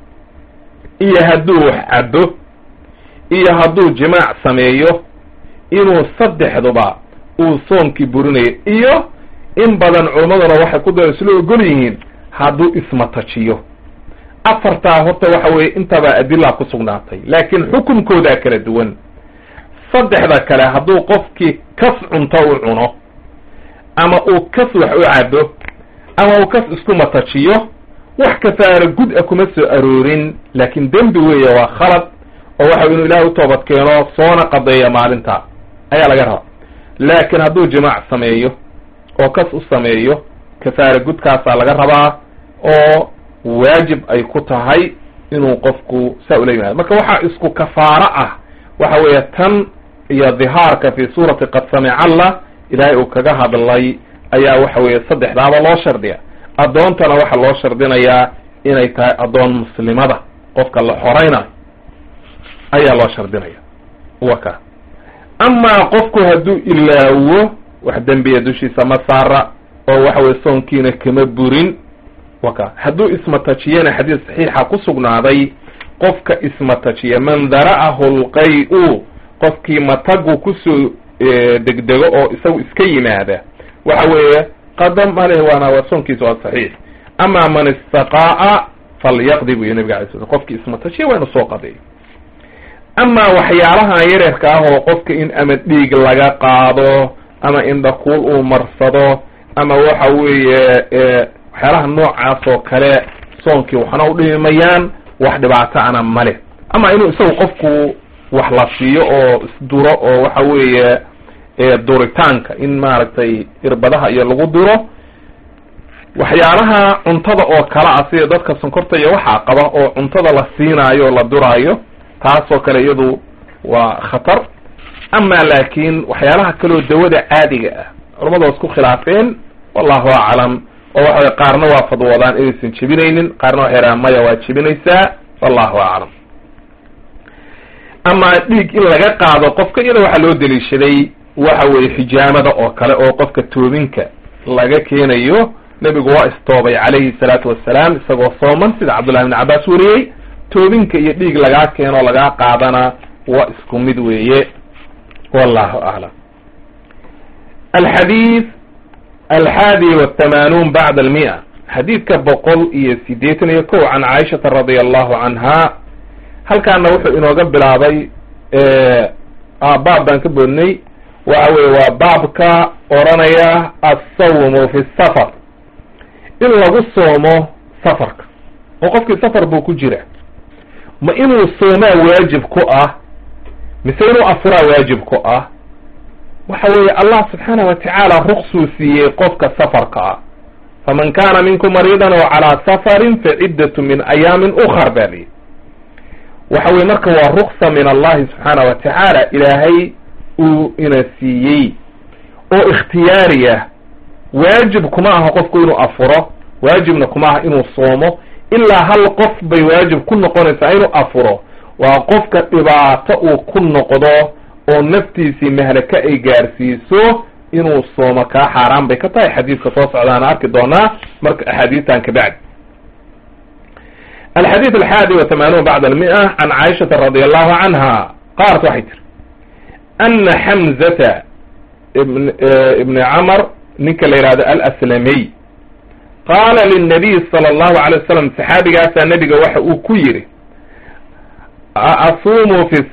iyo hadduu wax cabo iyo hadduu jimaac sameeyo, inuu saddexduba uu soonkii burinayo. iyo in badan culimmaduna waxay ku dao isla ogol yihiin hadduu ismatajiyo. afartaa horta waxa weeye intaba adila ku sugnaatay, laakiin xukunkoodaa kala duwan. saddexda kale hadduu qofkii kas cunto u cuno, ama uu kas wax u cabo, ama uu kas isku matajiyo, wax kafaara gud a kuma soo aroorin, laakiin dembi weeye, waa khalad, oo waxa inuu ilahay u toobad keeno soona qadeeya maalintaa ayaa laga rabaa. laakiin hadduu jimaac sameeyo oo kas u sameeyo, kafaara gudkaasaa laga rabaa oo waajib ay ku tahay inuu qofku saa ula yimaado. marka waxaa isku kafaaro ah waxa weeye tan iyo dhihaarka fi suurati qad samica allah ilaahay uu kaga hadlay ayaa waxa weeye saddexdaaba loo shardiya. addoontana waxaa loo shardinayaa inay tahay addoon muslimada, qofka la xoraynayo ayaa loo shardinaya. waka amaa qofku hadduu ilaawo wax dembiya dushiisa ma saara oo waxa weye soonkiina kama burin. waka hadduu ismatajiyana xadiis saxiixa ku sugnaaday, qofka ismatajiya man dara'ahu lqay-u, qofkii matagu kusoo degdego oo isagu iska yimaada, waxa weeye qadam aleh waa soonkiisa waa saxiix. ama man istaqaa'a falyaqdi buyo nabiga alay slam, qofkii ismatajiya waa inu soo qadeeyo. amaa waxyaalahan yareerka ah oo qofka in ama dhiig laga qaado, ama indhakuul uu marsado, ama waxa weeye waxyaalaha noocaas oo kale soonkii waxna u dhimayaan, wax dhibaato ana male. ama inuu isagu qofku wax la siiyo oo isduro oo waxa weeye duritaanka in maaragtay irbadaha iyo lagu duro, waxyaalaha cuntada oo kale ah sida dadka sonkorta iyo waxaa qaba oo cuntada la siinaayo o la duraayo, taasoo kale iyadu waa khatar. ama laakiin waxyaalaha kaleo dawada caadiga ah culamada isku khilaafeen, wallahu aclam. oo waxa way qaarna waa fadwoodaan inaysan jebinaynin, qaarna waxay rahaan maya waa jebinaysaa, wallahu aclam. ama dhiig in laga qaado qofka, iyada waxaa loo deliishaday waxa weeye xijaamada oo kale oo qofka toobinka laga keenayo. nebigu waa istoobay calayhi salaatu wassalaam isagoo sooman, sida cabdullahi ibn cabbaas wariyey. toobinka iyo dhiig lagaa keeno lagaa qaadana waa isku mid weeye, wallahu aclam. alxadiid 81 bacda 100, xadiidka 181 can caaishata radia allahu canha. halkaana wuxuu inooga bilaabay baab baan ka boodnay, waxa weye waa baabka oranaya assawmu fi safar, in lagu soomo safarka. oo qofkii safar buu ku jira, ma inuu soomaa waajib ku ah mise inuu afuraa waajib ku ah? waxa weeye allah subxaanahu watacaala ruksuu siiyey qofka safarka ah, faman kana minkum mariidan aw calaa safarin faciddatu min ayaamin ukar baa lihi waxa weye marka waa ruksa min allahi subxaana wa tacaala ilaahay uu ina siiyey oo ikhtiyaari ah waajib kuma aha qofku inuu afuro waajibna kuma aha inuu soomo ilaa hal qof bay waajib ku noqonaysaa inuu afuro waa qofka dhibaato uu ku noqdo oo naftiisii mahlaka ay gaarsiiso inuu soomo kaa xaaraan bay ka tahay xadiidka soo socdaana arki doonaa marka axaadiistan kabacdi alxadiid 81 bacd 100 can caaishata radi allahu canha qaalat waxay tiri ana xamzata ibni camr ninka la yihahdo alaslamiy qaala lilnabiy sala allahu alay wasalam saxaabigaasaa nebiga waxa uu ku yidhi asuumu fi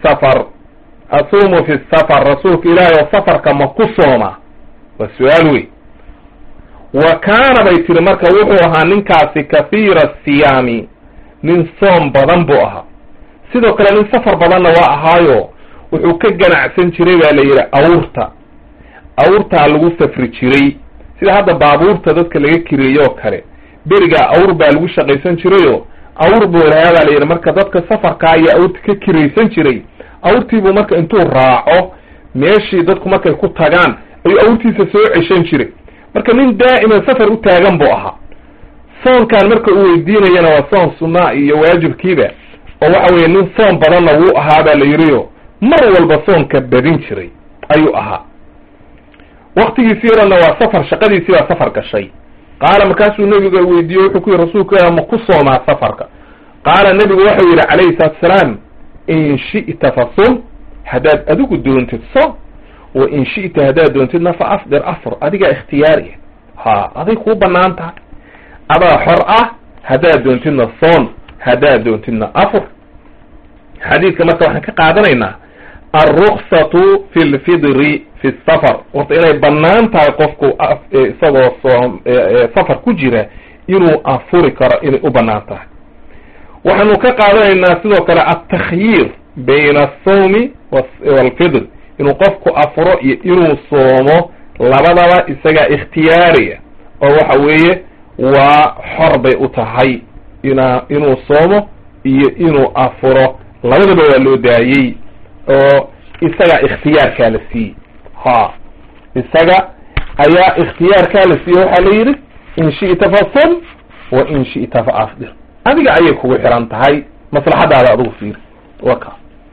safar rasuulka ilaahay oo safarka ma ku sooma waa su-aal wey wa kaana bay tiri marka wuxuu ahaa ninkaasi kahiira siyaami nin soom badan buu ahaa sidoo kale nin safar badanna waa ahaayo wuxuu ka ganacsan jiray baa la yidhi awrtaa lagu safri jiray sida hadda baabuurta dadka laga kireeyo oo kale berigaa awr baa lagu shaqaysan jirayo awr buu lahaa baa la yidhi marka dadka safarkaa iyo awrta ka kiraysan jiray awrtiibuu marka intuu raaco meeshii dadku markay ku tagaan ayuu awrtiisa soo ceshan jiray marka nin daa'iman safar u taagan buu ahaa soonkan marka uu weydiinayana waa soon sunnaa iyo waajibkiiba oo waxa weeye nin soon badanna wuu ahaa baa la yidhiyo mar walba soonka badin jiray ayuu ahaa waktigiisii odhanna waa safar shaqadiisii baa safar gashay qaala markaasuu nebiga weydiiye wuxuu ku yihi rasuulka ma ku soomaa safarka qaala nebigu waxau yidhi calayhi salaatu salaam in shi'ta fasum haddaad adigu doontid soom wa in shi'ta haddaad doontidna fa afdir afur adigaa ikhtiyaari aday kuu banaan tahay adaa xor ah haddaad doontidna soon haddaad doontidna afur xadiidka marka waxaan ka qaadanaynaa alruksatu fi lfidri fi safar horta inay banaan tahay qofku isagoo safar ku jira inuu afuri karo inay u banaan tahay waxaanu ka qaadanaynaa sidoo kale altakhyiir bayna asawmi walfidr inuu qofku afuro iyo inuu soomo labadaba isagaa ikhtiyaariya oo waxa weeye waa xor bay u tahay inuu soomo iyo inuu afuro labadaba waa loo daayey oo isagaa ikhtiyaarkaa la siiyey isaga ayaa ikhtiyaarkaa la siiyey waxaa la yidhi in shi'ta fasum wa in shi'ta fa afdir adiga ayay kugu xiran tahay maslaxadaada adigu fiiri waka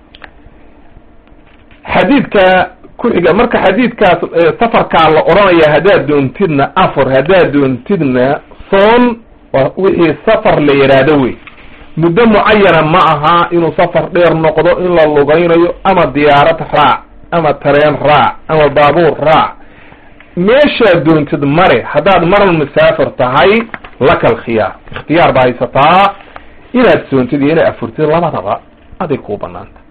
xadiidka ku xiga marka xadiidkaas safarkaa la odhanaya haddaad doontidna afur haddaad doontidna soon wixii safar la yidhaahdo wey muddo mucayana ma aha inuu safar dheer noqdo in la lugaynayo ama diyaarad raac ama tareen raac ama baabuur raac meeshaad doontid mare haddaad maran musaafir tahay laka alkhiyaar ikhtiyaar baa haysataa inaad soontid iyo inaad afurtid labadaba aday kuu banaanta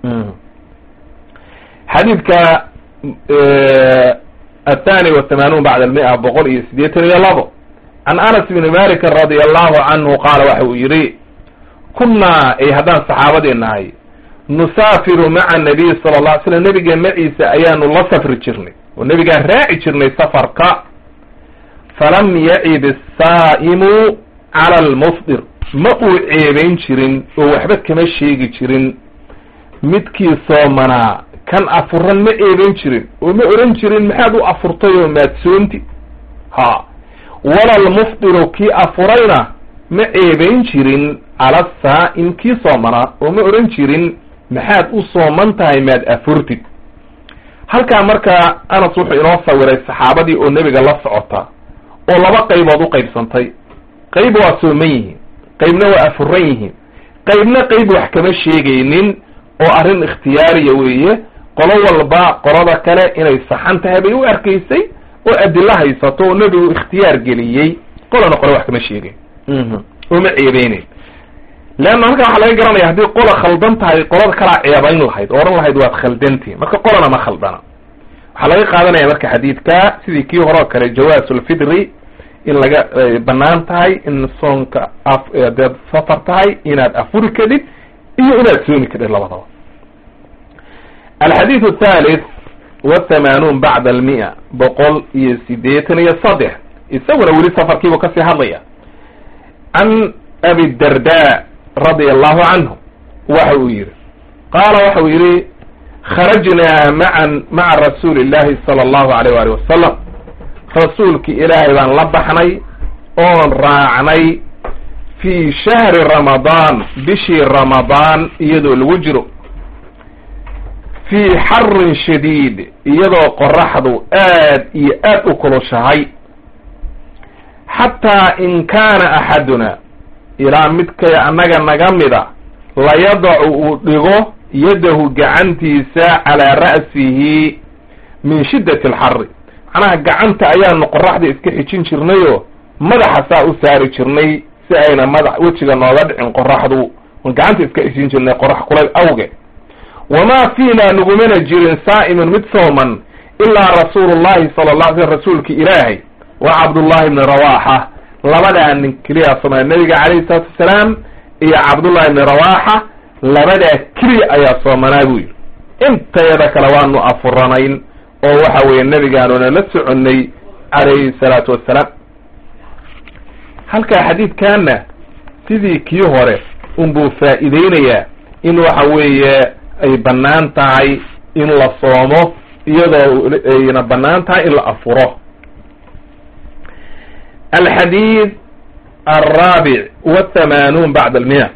xadiidka athani والثمانون بعد 100 boqol iyo 82 can anas bn malik radi allahu canhu qaala waxa uu yidhi kunaa ay haddaan saxaabadii nahay nusaafiru maca nabiy sala la alay slam nebiga maciisa ayaanu la safri jirnay oo nebigaan raaci jirnay safarka falam yacib asaa'imu cala almufdir ma uu ceebayn jirin oo waxba kama sheegi jirin midkii soomanaa kan afuran ma ceebayn jirin oo ma oran jirin maxaad u afurtay oo maad soonti wala almufdiru kii afurayna ma ceebayn jirin cala saa'im kii soomanaa oo ma oran jirin maxaad u sooman tahay maad afurtid halkaa markaa anas wuxuu inoo sawiray saxaabadii oo nebiga la socota oo laba qaybood u qaybsantay qayb waa sooman yihiin qaybna waa afuran yihiin qaybna qayb wax kama sheegaynin oo arrin ikhtiyaariya weeye qolo walba qolada kale inay saxan tahay bay u arkaysay oo adilo haysato oo nebigu ikhtiyaar geliyey qolana qole wax kama sheegayn oo ma ceebeynayn leanna halkan waxaa laga garanaya haddii qola khaldan tahay qolada kalaa ceebayn lahayd oo odhan lahayd waad khaldantihin marka qolana ma khaldana waxaa laga qaadanaya marka xadiidka sidii kii hore oo kale jawaasulfidri in laga banaan tahay in soonka hadaad safar tahay inaad afuri kadhid iyo inaad soomi kadhid labadaba alxadiid athalith والثمانون بعد 100 boqol iyo 83 isaguna weli safarkiibu kasii hadlaya. can abi darda radia allahu canhu waxa uu yihi qaala waxa uu yihi kharajnaa maca rasuuli illahi sala allahu alayh waalih wasalam, rasuulki ilaahay baan la baxnay oon raacnay fii shahri ramadaan, bishii ramadaan iyadoo lagu jiro, fii xarin shadiid, iyadoo qoraxdu aad iyo aad u kulushahay, xataa in kaana axaduna, ilaa midkay annaga naga mida, layadacu uu dhigo yadahu gacantiisa calaa ra'sihi min shiddati alxarri, macnaha gacanta ayaanu qoraxda iska xijin jirnayoo madaxa saa u saari jirnay si ayna wejiga nooga dhicin qoraxdu, gacanta iska xijin jirnay qorax kulayl awge. wamaa fiina nagumana jirin saa'imun mid sooman ilaa rasuulullahi sala alla alay slm, rasuulki ilaahay wa cabdullahi ibni rawaxa, labadaa nin keliya soomay, nabiga calayhi salaatu wasalaam iyo cabdullahi ibni rawaxa, labadaa keliya ayaa soomanaa buu yidhi. intayada kale waanu afuranayn oo waxa weeye nabigaanuna la soconnay calayhi salaatu wassalaam. halkaa xadiidkaana sidii kii hore unbuu faa'iideynayaa in waxa weeye ay bannaan tahay in la soomo iyadoo ayna bannaan tahay in la afuro. alxadiid alraabic wathamanuun bacda almiya,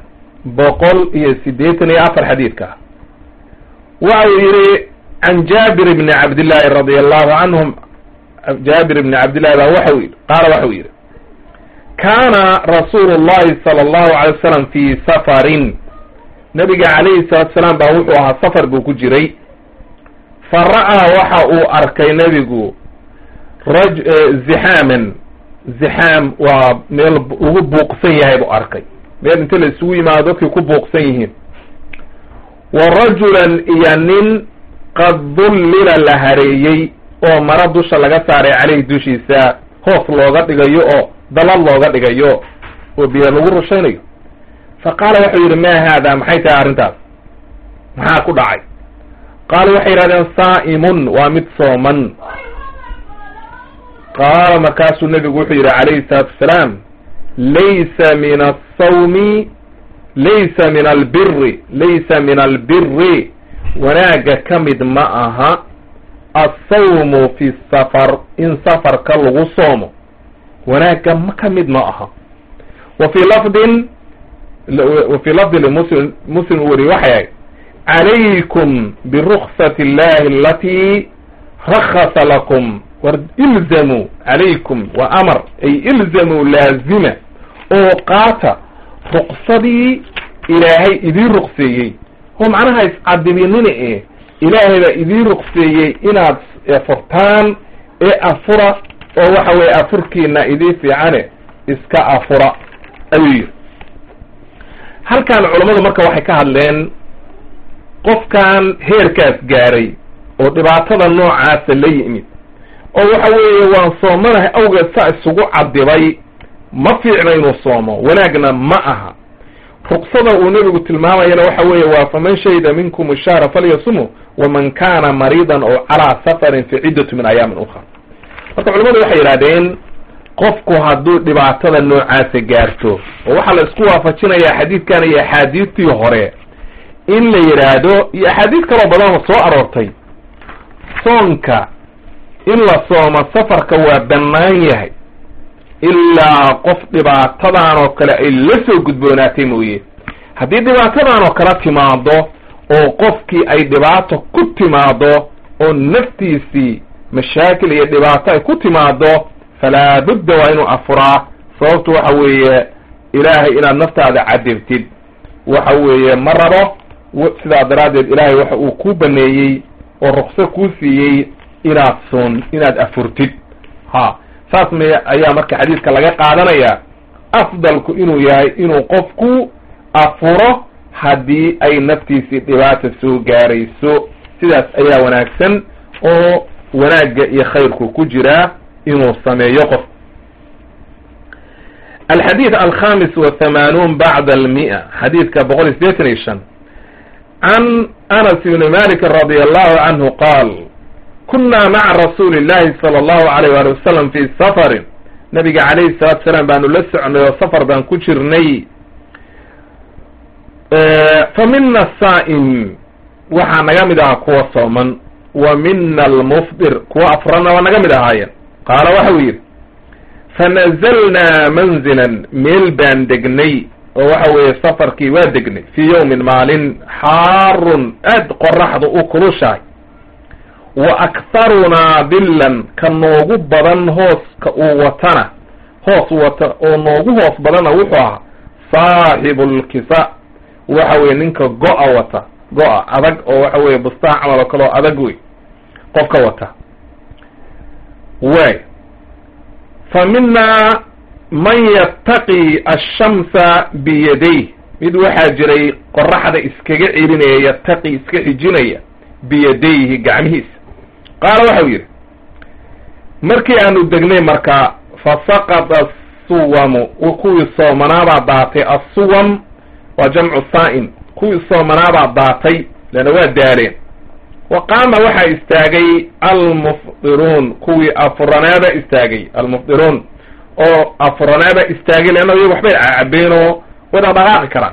184 xadiidka waxa uu yihi can jaabir bni cabdillahi radia allahu canhum, jaabir bni cabdillahi baa waxa u yidhi qaala waxa uu yidhi kaana rasuulu llahi sala allahu alay wasalam fii safarin, nabiga calayhi salatu salaam baa wuxuu ahaa safar buu ku jiray, fa ra'aa waxa uu arkay nebigu zixaaman, zixaam waa meel lagu buuqsan yahay buu arkay, meel inta la isugu yimaado dadkii ku buuqsan yihiin, wa rajulan iyo nin qad dullila la hareeyey oo maro dusha laga saaray caleyhi dushiisa, hoos looga dhigayo oo dalad looga dhigayo oo biyo lagu rushaynayo. fa qaala wuxuu yidhi maa haada, maxay tahay arrintaas, maxaa ku dhacay? qaala waxay yidhahdeen saa'imun, waa mid sooman. qaala markaasuu nebigu wuxuu yidhi calayhi salaatu wasalaam laysa min asawmi, laysa min albiri, laysa min albiri, wanaagga ka mid ma aha assawmu fi safar, in safarka lagu soomo wanaagga ma ka mid ma aha. wa fii lafdin limuslim, muslim u weriye waxay ahayd calaykum biruksati illahi alatii rakhasa lakum, war ilzamuu, calaykum waa amar, ay ilzamuu laazima oo qaata ruqsadii ilaahay idiin ruqseeyey, oo macnaha iscadiminina ilaahay baa idiin ruqseeyey inaad furtaan ee afura, oo waxa weeye afurkiina idiin fiicane iska afura ayuu yidhi. halkan culammadu marka waxay ka hadleen qofkan heerkaas gaaray oo dhibaatada noocaasa la yimid, oo waxa weeye waan soomanahay awgeed saa isugu cadibay, ma fiicna inuu soomo, wanaagna ma aha. ruqsada uu nebigu tilmaamayana waxa weeye waa faman shahida minkum shahra falyasumu waman kana mariidan oo calaa safarin fi ciddatu min ayaamin ukhra. marka culamadu waxay yidhahdeen qofku hadduu dhibaatada noocaasa gaarto, oo waxaa la isku waafajinayaa xadiidkan iyo axaadiistii hore in la yidhaahdo, iyo axaadiis kaloo badanoo soo aroortay, soonka in la soomo safarka waa bannaan yahay ilaa qof dhibaatadan oo kale ay la soo gudboonaatay mooye. haddii dhibaatadan oo kale timaado oo qofkii ay dhibaato ku timaado oo naftiisii mashaakil iyo dhibaato ay ku timaado, falaa budda waa inuu afuraa. sababtu waxa weeye ilaahay inaad naftaada cadibtid waxa weeye ma rabo, sidaa daraaddeed ilaahay waxa uu ku baneeyey oo rukso kuu siiyey inaad afurtid. saas ayaa marka xadiidka laga qaadanaya afdalku inuu yahay inuu qofku afuro haddii ay naftiisii dhibaata soo gaarayso, sidaas ayaa wanaagsan oo wanaagga iyo khayrku ku jiraa inuu sameeyo qof. alxadiid alkhamis wathamanuun bacda almi'a, xadiidka 185 can anas ibni malik radi allahu canhu qaal kuna maca rasuuli llahi sala allahu alayh wali wasalam fi safarin, nabiga calayhi salaatu salaam baanu la socnay oo safar baan ku jirnay fa mina asaa'im waxaa naga mid ahaa kuwa sooman wa mina almufdir kuwa afrana waa naga mid ahaayeen qaala waxa uu yidhi fanazalnaa manzilan meel baan degnay oo waxa weeye safarkii waa degnay fii yawmin maalin xaarun aad qoraxdu u kulushahay wa akharunaa dillan ka noogu badan hooska uu watana hoos wata oo noogu hoos badana wuxuu ahaa saaxibu lkisa waxa weye ninka go-a wata go-a adag oo waxa weye bustaa camal oo kaleo adag wey qofka wata way fa minaa man yattaqi ashamsa biyadayh mid waxaa jiray qoraxda iskaga celinaya yattaqi iska xijinaya biyadayhi gacmihiisa qaala waxau yidhi markii aanu degnay marka fasaqada asuwamu kuwii soomanaabaa daatay assuwam waa jamcu saa'im kuwii soomanaabaa daatay leanna waa daaleen wa qaama waxaa istaagay almufdiruun kuwii afuranaaba istaagay almufdiruun oo afuranaaba istaagay leanna iyagu waxbay cabeen oo wada dhaqaaqi karaan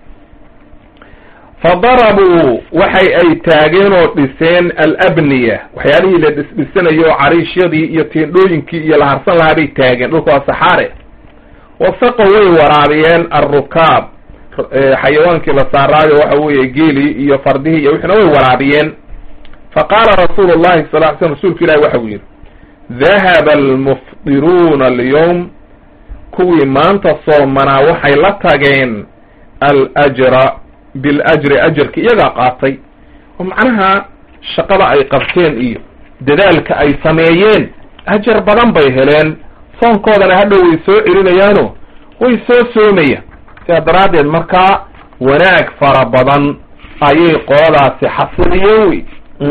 fadarabuu waxay ay taageen oo dhiseen alabniya waxyaalihii la dhisdhisanayo oo cariishyadii iyo teendhooyinkii iyo la harsan lahaa bay taageen dhulka waa saxaare wasaqo way waraabiyeen alrukaab xayawaankii la saaraayo waxa weeye geelii iyo fardihii iyo wixina way waraabiyeen faqaala rasuulu llahi sal ly slm rasuulka ilahi waxa uu yidhi dahaba almufdiruuna alyawm kuwii maanta soomanaa waxay la tageen alajra biljri ajarki iyagaa qaatay oo macnaha shaqada ay qabteen iyo dadaalka ay sameeyeen ajar badan bay heleen soonkoodana hadhow way soo celinayaano way soo soomayaan sidaa daraaddeed markaa wanaag fara badan ayay qoladaasi xasiliyeen wey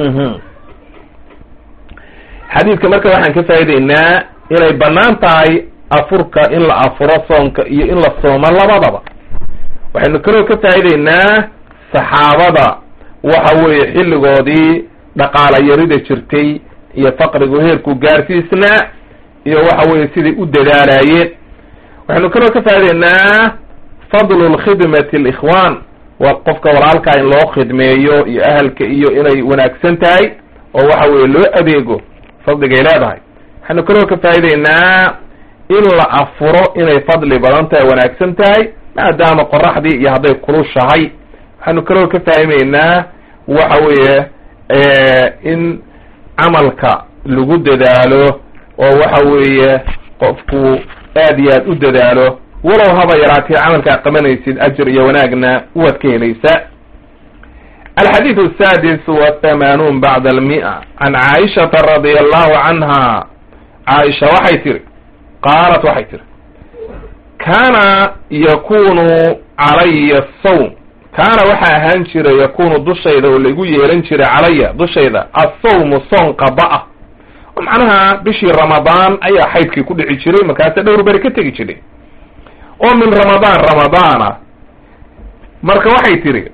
xadiidka marka waxaan ka faa'idaynaa inay bannaan tahay afurka in la afuro soonka iyo in la soomo labadaba waxaynu kaloo ka faa'idaynaa saxaabada waxa weeye xilligoodii dhaqaala yarida jirtay iyo faqrigu heerku gaarsiisnaa iyo waxa weeye siday u dadaalaayeen waxaynu kaloo ka faa'idaynaa fadlu lkhidmati alikhwaan waa qofka walaalkaa in loo khidmeeyo iyo ahalka iyo inay wanaagsan tahay oo waxa weeye loo adeego fadligay leedahay waxaynu kaloo ka faa'idaynaa in la afuro inay fadli badan tahay wanaagsan tahay maadaama qoraxdii iyo hadday kulushahay waxaanu kaloo ka faahimaynaa waxa weeye in camalka lagu dadaalo oo waxa weeye qofku aad iyo aad u dadaalo walow haba yaraatee camalkaa qabanaysid ajar iyo wanaagna waad ka helaysaa alxadiiث السادس والثمانون بعد المئة عن عائشة رضي الله عنها عائشة waxay tiri qaalat waxay tiri kaana yakunu calaya asawm kaana waxaa ahaan jira yakunu dushayda oo laigu yeelan jiray calaya dushayda assawmu soon qaba-a oo macnaha bishii ramadaan ayaa xaydkii ku dhici jiray markaasa dhowr beri ka tegi jiray oo min ramadaana marka waxay tihi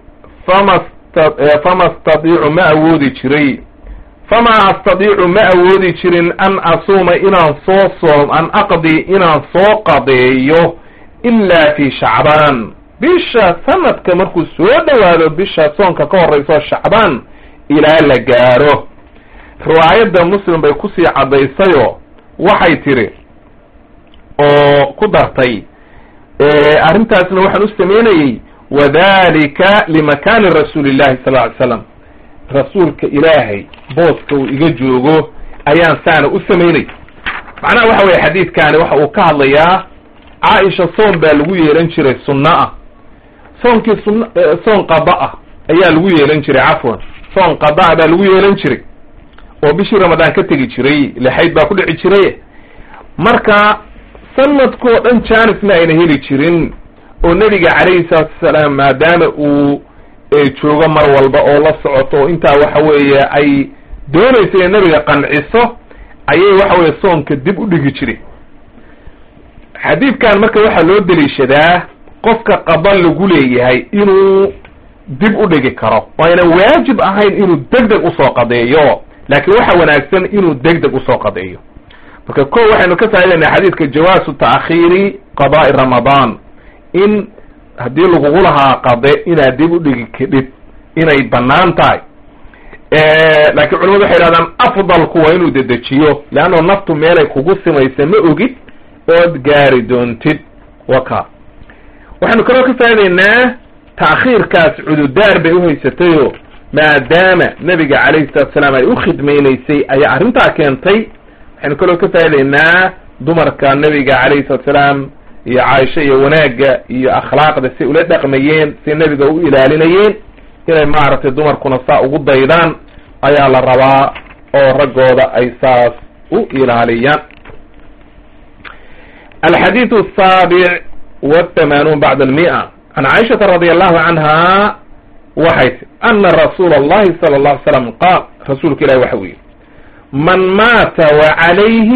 fama astadiicu ma awoodi jiray fama astadiicu ma awoodi jirin an asuuma inaan an aqdi inaan soo qadeeyo ilaa fi shacbaan bisha sanadka markuu soo dhowaado bisha soonka ka horeyso shacbaan ilaa la gaaro riwaayadda muslim bay kusii caddaysayoo waxay tiri oo ku dartay arrintaasna waxaan u sameynayey wadalika limakaani rasuuli llahi sal ly slam rasuulka ilaahay booska uu iga joogo ayaan saana u samaynay macnaha waxa weye xadiidkaani waxa uu ka hadlayaa caaisha soon baa lagu yeelan jiray sunno ah soonkii soon qada ah ayaa lagu yeelan jiray cafwan soon qadaa baa lagu yeelan jiray oo bishii ramadaan ka tegi jiray lixayd baa ku dhici jiray marka sanadkoo dhan jaanisna ayna heli jirin oo nebiga calayhi salaatu wasalaam maadaama uu joogo mar walba oo la socoto oo intaa waxa weeye ay doonaysa inay nebiga qanciso ayay waxa weye soonka dib u dhigi jiray xadiidkan marka waxaa loo deliishadaa qofka qada lagu leeyahay inuu dib u dhigi karo wayna waajib ahayn inuu deg deg usoo qadeeyo laakiin waxa wanaagsan inuu deg deg usoo qadeeyo marka ko waxaynu ka faa'idaynaa xadiidka jawaasu ta'khiiri qadaa'i ramadaan in haddii lagugu lahaa qade inaad dib u dhigi kadhid inay banaan tahay laakiin culamadu waxay yidhahdaan afdalku waa inuu dedejiyo leanno naftu meelay kugu simaysa ma ogid ood gaari doontid waka waxaynu kaloo ka faa'idaynaa ta'khiirkaas cududaar bay uhaysatayo maadaama nabiga calayhi salatu salaam ay u khidmaynaysay ayaa arrintaa keentay waxaynu kaloo ka faa'idaynaa dumarka nabiga calayhi salatu salaam iyo caaisha iyo wanaagga iyo akhlaaqda si ula dhaqmayeen si nabiga u ilaalinayeen inay maaragtay dumarkuna saa ugu daydaan ayaa la rabaa oo raggooda ay saas u ilaaliyaan. الحديث السابع والثمانون بعد المئة عن عائشة رضي الله عنها وحيث أن رسول الله صلى الله عليه وسلم قال رسولك إلهي وحوي من مات وعليه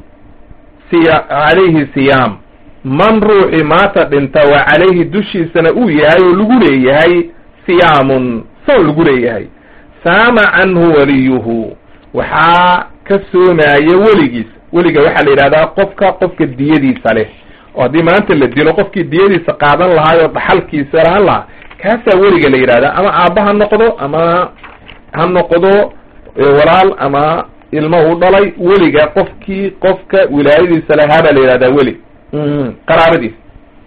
صيام من روحي مات انت وعليه دشي سنؤي هاي ولقولي هاي صيام صول لقولي هاي سام عنه وليه وحا كسونا يوليجيس weliga waxaa la yidhahdaa qofka diyadiisa leh oo haddii maanta la dilo qofkii diyadiisa qaadan lahaay oo dhaxalkiisa lahan lahaa kaasaa weliga la yidhahdaa ama aabba ha noqdo ama ha noqdo walaal ama ilmo uu dhalay weliga qofka wilaayadiisa lahaa baa la yidhahdaa weli qaraabadiisa.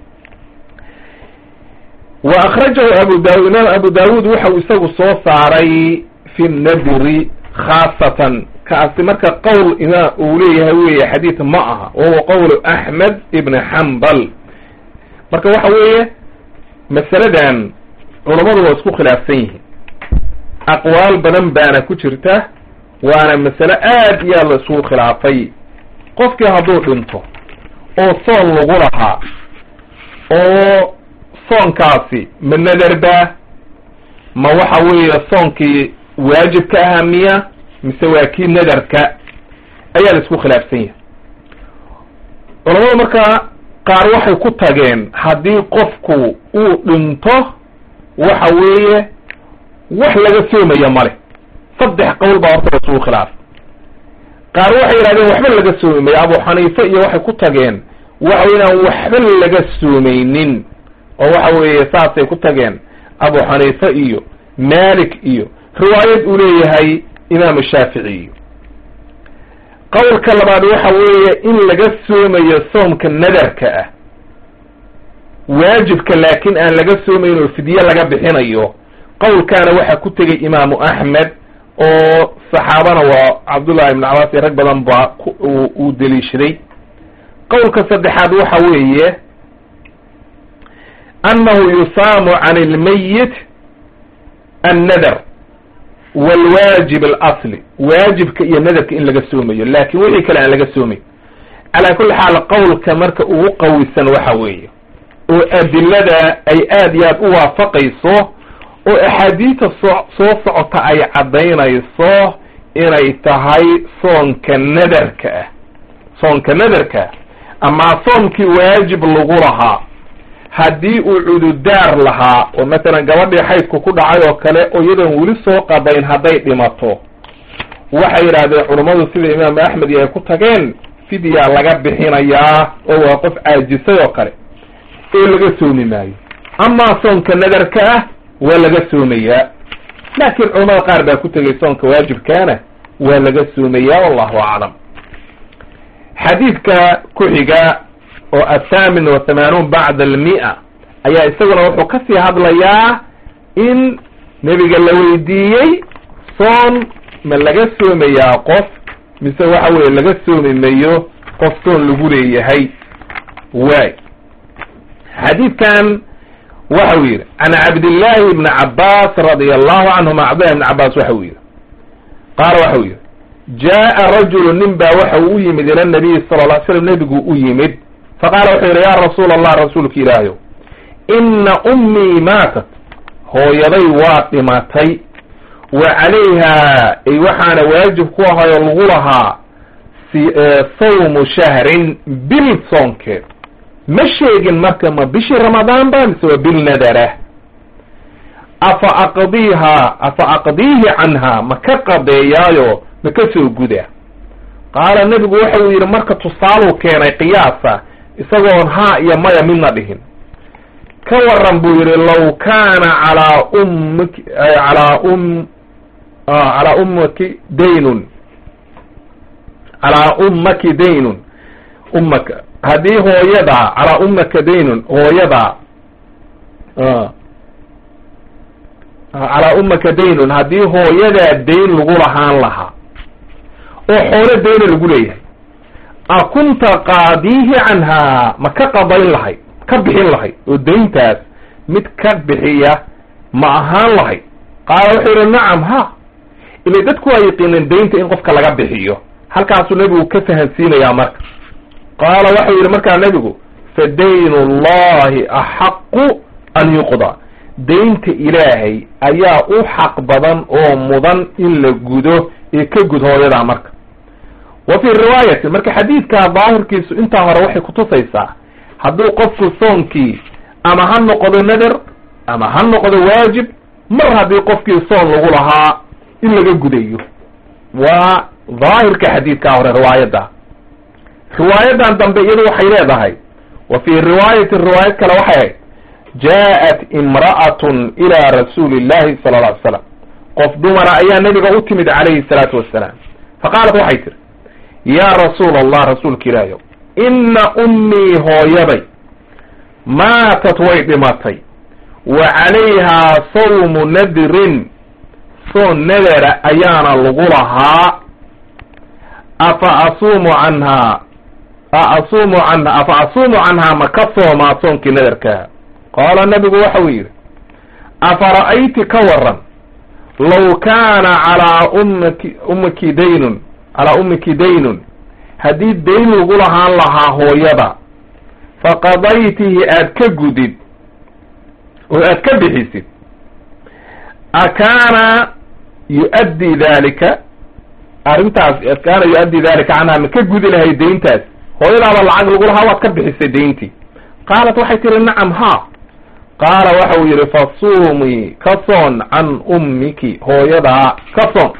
wa akhrajahu abu daud imaam abu daawud waxau isagu soo saaray fi nadri khaasatan kaasi marka qowl imaam uu leeyahay weeye xadiid ma aha wahuwa qowlu axmed ibn xambal marka waxa weeye masaladan culammadu waa isku khilaafsan yihiin aqwaal badan baana ku jirta waana masale aad iyo aad la isugu khilaafay qofkii hadduu dhinto oo soon lagu lahaa oo soonkaasi ma nadarba ma waxa weeye soonkii waajibka ahaa miya mise waa kii nadarka ayaa la isku khilaafsan yahay culamadu markaa qaar waxay ku tageen haddii qofku uu dhinto waxa weeye wax laga soomaya male saddex qowl baa horta la isugu khilaafay qaar waxay yidhahdeen waxba laga soomi mayo abu xaniife iyo waxay ku tageen waxa wey inaan waxba laga soomaynin oo waxa weeye saasay ku tageen abu xaniife iyo malik iyo riwaayad uu leeyahay imaam shaaficiy. qowlka labaad waxa weeye in laga soomayo soomka nadarka ah waajibka laakiin aan laga soomayn oo fidye laga bixinayo qowlkaana waxaa ku tegay imaamu axmed oo saxaabana waa cabdullahi ibn cabaas iyo rag badan baa uu deliishaday. qowlka saddexaad waxa weeye annahu yusaamu can ilmayit annadar walwaajib alasli waajibka iyo nadarka in laga soomayo laakin wixii kale aan laga soomayn calaa kulli xaal qowlka marka ugu qawisan waxa weeye oo adilada ay aad iyo aad u waafaqayso oo axaadiista soo socota ay caddaynayso inay tahay soonka nadarka ah ama soomkii waajib lagu lahaa haddii uu cududaar lahaa oo matalan gabadhii xaydku ku dhacay oo kale oo iyadoon weli soo qadayn hadday dhimato waxay yidhahdeen culummadu sida imaam axmed iyo ay ku tageen fidya laga bixinayaa oo waa qof caajisay oo kale ee laga soomi maayo amaa soonka nadarka ah waa laga soomayaa laakiin culamada qaar baa ku tegay soonka waajibkaana waa laga soomayaa wallahu aclam. xadiidka ku xiga oo athaamin wa thamaanuun bacda almi'a ayaa isaguna wuxuu kasii hadlayaa in nebiga la weydiiyey soon ma laga soomayaa qof mise waxa weeye laga soomi mayo qof soon lagu leeyahay waay. xadiidkan waxau yidhi can cabdillahi ibni cabbaas radia allahu canhuma cabdillahi ibni cabbaas waxau yidhi qaala waxau yidhi jaa'a rajulu nin baa waxa uu u yimid ila nabiyi sala lla ly slam nebigu u yimid faqaala wuxuu yidhi yaa rasuula allah rasuulka ilaahayow inna ummii maatat hooyaday waa dhimatay wa calayha ay waxaana waajib ku ahay oo lagu lahaa sawmu shahrin bil soonkeed ma sheegin marka ma bishii ramadaan ba mise waa bil nadara afa aqdiihi canha ma ka qadeeyaayo ma ka soo guda qaala nebigu waxa uu yidhi marka tusaaluu keenay qiyaasa isagoon haa iyo maya midna dhihin. ka waran buu yidhi law kaana calaa ummaki daynun ummaka haddii hooyadaa calaa ummaka daynun hooyadaa calaa ummaka daynun haddii hooyadaa dayn lagu lahaan lahaa oo xoolo dayna lagu leeyahay akunta qaadiihi canhaa ma ka qadayn lahayd ka bixin lahayd oo dayntaas mid ka bixiya ma ahaan lahayd? qaala wuxuu yidhi nacam ha ilay dadku waa yaqiineen daynta in qofka laga bixiyo. halkaasuu nebigu ka fahansiinayaa marka. qaala waxau yidhi markaa nebigu fa daynu llahi axaqu an yuqda, daynta ilaahay ayaa u xaq badan oo mudan in la gudo ee ka gud hooyadaa marka. wa fii riwaayati marka xadiidkaa daahirkiisu intaa hore waxay kutusaysaa hadduu qofku soonkii ama ha noqdo nadar ama ha noqdo waajib, mar haddii qofkii soon lagu lahaa in laga gudayo. waa daahirka xadiidkaa hore riwaayadda. riwaayadan dambe iyadu waxay leedahay wa fii riwaayati riwaayad kale waxay ahayd jaaءat imra'atun ilaa rasuuli illahi sala alla alay slam, qof dumara ayaa nebiga u timid calayhi salaatu wassalaam. faqaalat waxay tiri yaa rasuula allah, rasuulka ilaahiyow, inna ummii hooyaday maatat way dhimatay wa calayhaa sawmu nadrin, soon nadara ayaana lagu lahaa, afa asuumu canhaa ma ka soomaa soonkii nadarkaa? qaala nabigu waxa uu yidhi afa ra'ayti ka waran law kaana calaa ummiki daynun haddii dayn lagu lahaan lahaa hooyada faqadaytihi aad ka gudid oo aad ka bixisid, akaana yu'addii dalika arrintaas kaana yu'addii dalika canhaa ma ka gudi lahay dayntaas? hooyadaaba lacag lagu lahaa waad ka bixisay dayntii. qaalat waxay tihi nacam ha. qaala waxa uu yidhi fasuumii ka soon can ummiki, hooyadaa ka soon.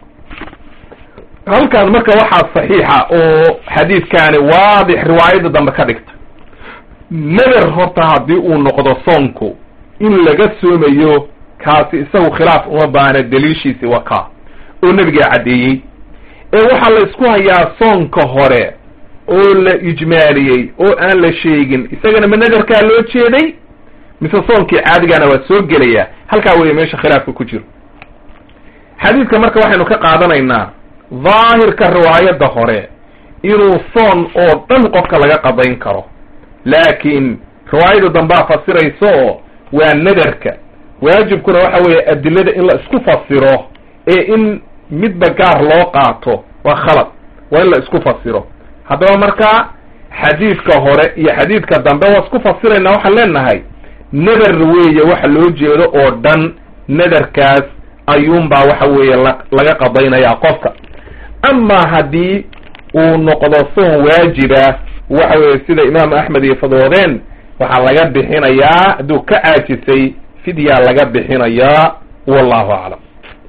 halkan marka waxaa saxiixa oo xadiidkaani waadix riwaayadda dambe ka dhigta nadar horta haddii uu noqdo soonku in laga soomayo kaasi isagu khilaaf uma baana, daliishiisi waa kaa oo nebigaa caddeeyey. ee waxaa la isku hayaa soonka hore oo la ijmaaliyey oo aan la sheegin isagana ma nadarkaa loo jeeday mise soonkii caadigana waa soo gelayaa? halkaa weeye meesha khilaafka ku jiro. xadiidka marka waxaynu ka qaadanaynaa daahirka riwaayadda hore inuu soon oo dhan qofka laga qadayn karo, laakiin riwaayadda dambaa fasirayso oo waa nadarka. waajibkuna waxa weeye adilada in la isku fasiro, ee in midba gaar loo qaato waa khalad, waa in la isku fasiro. haddaba markaa xadiidka hore iyo xadiidka dambe waa isku fasiraynaa, waxaan leenahay nadar weeye waxa loo jeedo oo dhan, nadarkaas ayuunbaa waxa weeye laga qadaynayaa qofka. amaa haddii uu noqdo soon waajiba waxa weeye sida imaam axmed iyo fadwoodeen waxaa laga bixinayaa, hadduu ka caajisay fidyaa laga bixinayaa. wallahu aclam.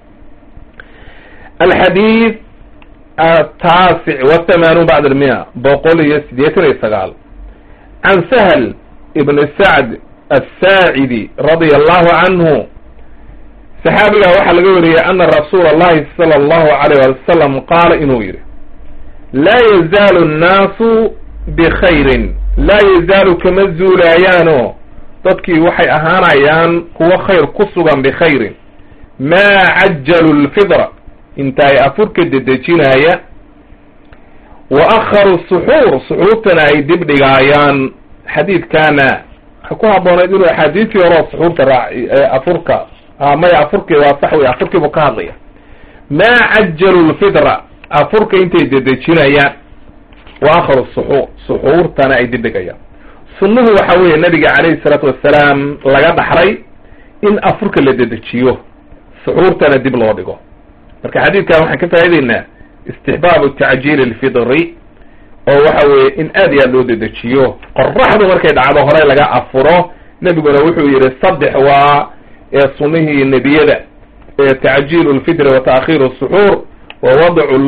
alxadiid التاسع والثمانون بعد 100 189 عن سهل ابن سعد الساعدي رضي الله عنه صحابي waxa laga wariyay أن رسول الله صلى الله عليه وسلم قال inuu yiri لا يزال الناس بخير لا يزال كما zuulayaano dadkii waxay ahaanayaan kuwa khayr ku sugan بخير ما عجلوا الفطرة intaay afurka dedejinaya wa akharu suxuurtana ay dib dhigaayaan. xadiidkaana waxay ku habboonayd inuu axaadiistii hore suxuurta afurka maya afurkii waa sax wey, afurkii buu ka hadlaya. maa cajalu lfitra afurka intay dedejinayaan wa akharu suxuurtana ay dib dhigayaan. sunnuhu waxa weeye nabiga calayhi salaatu wassalaam laga dhaxray in afurka la dedejiyo suxuurtana dib loo dhigo. marka xadiidkan waxaan ka faa'idaynaa istixbaabu tacjiil alfidri, oo waxa weeye in aad iyo aad loo dedejiyo. qoraxdu markay dhacdo hore laga afuro, nebiguna wuxuu yidhi 3 waa sunnihii nebiyada: tacjiilu lfidri wa ta'khiiru suxuur wa wadcu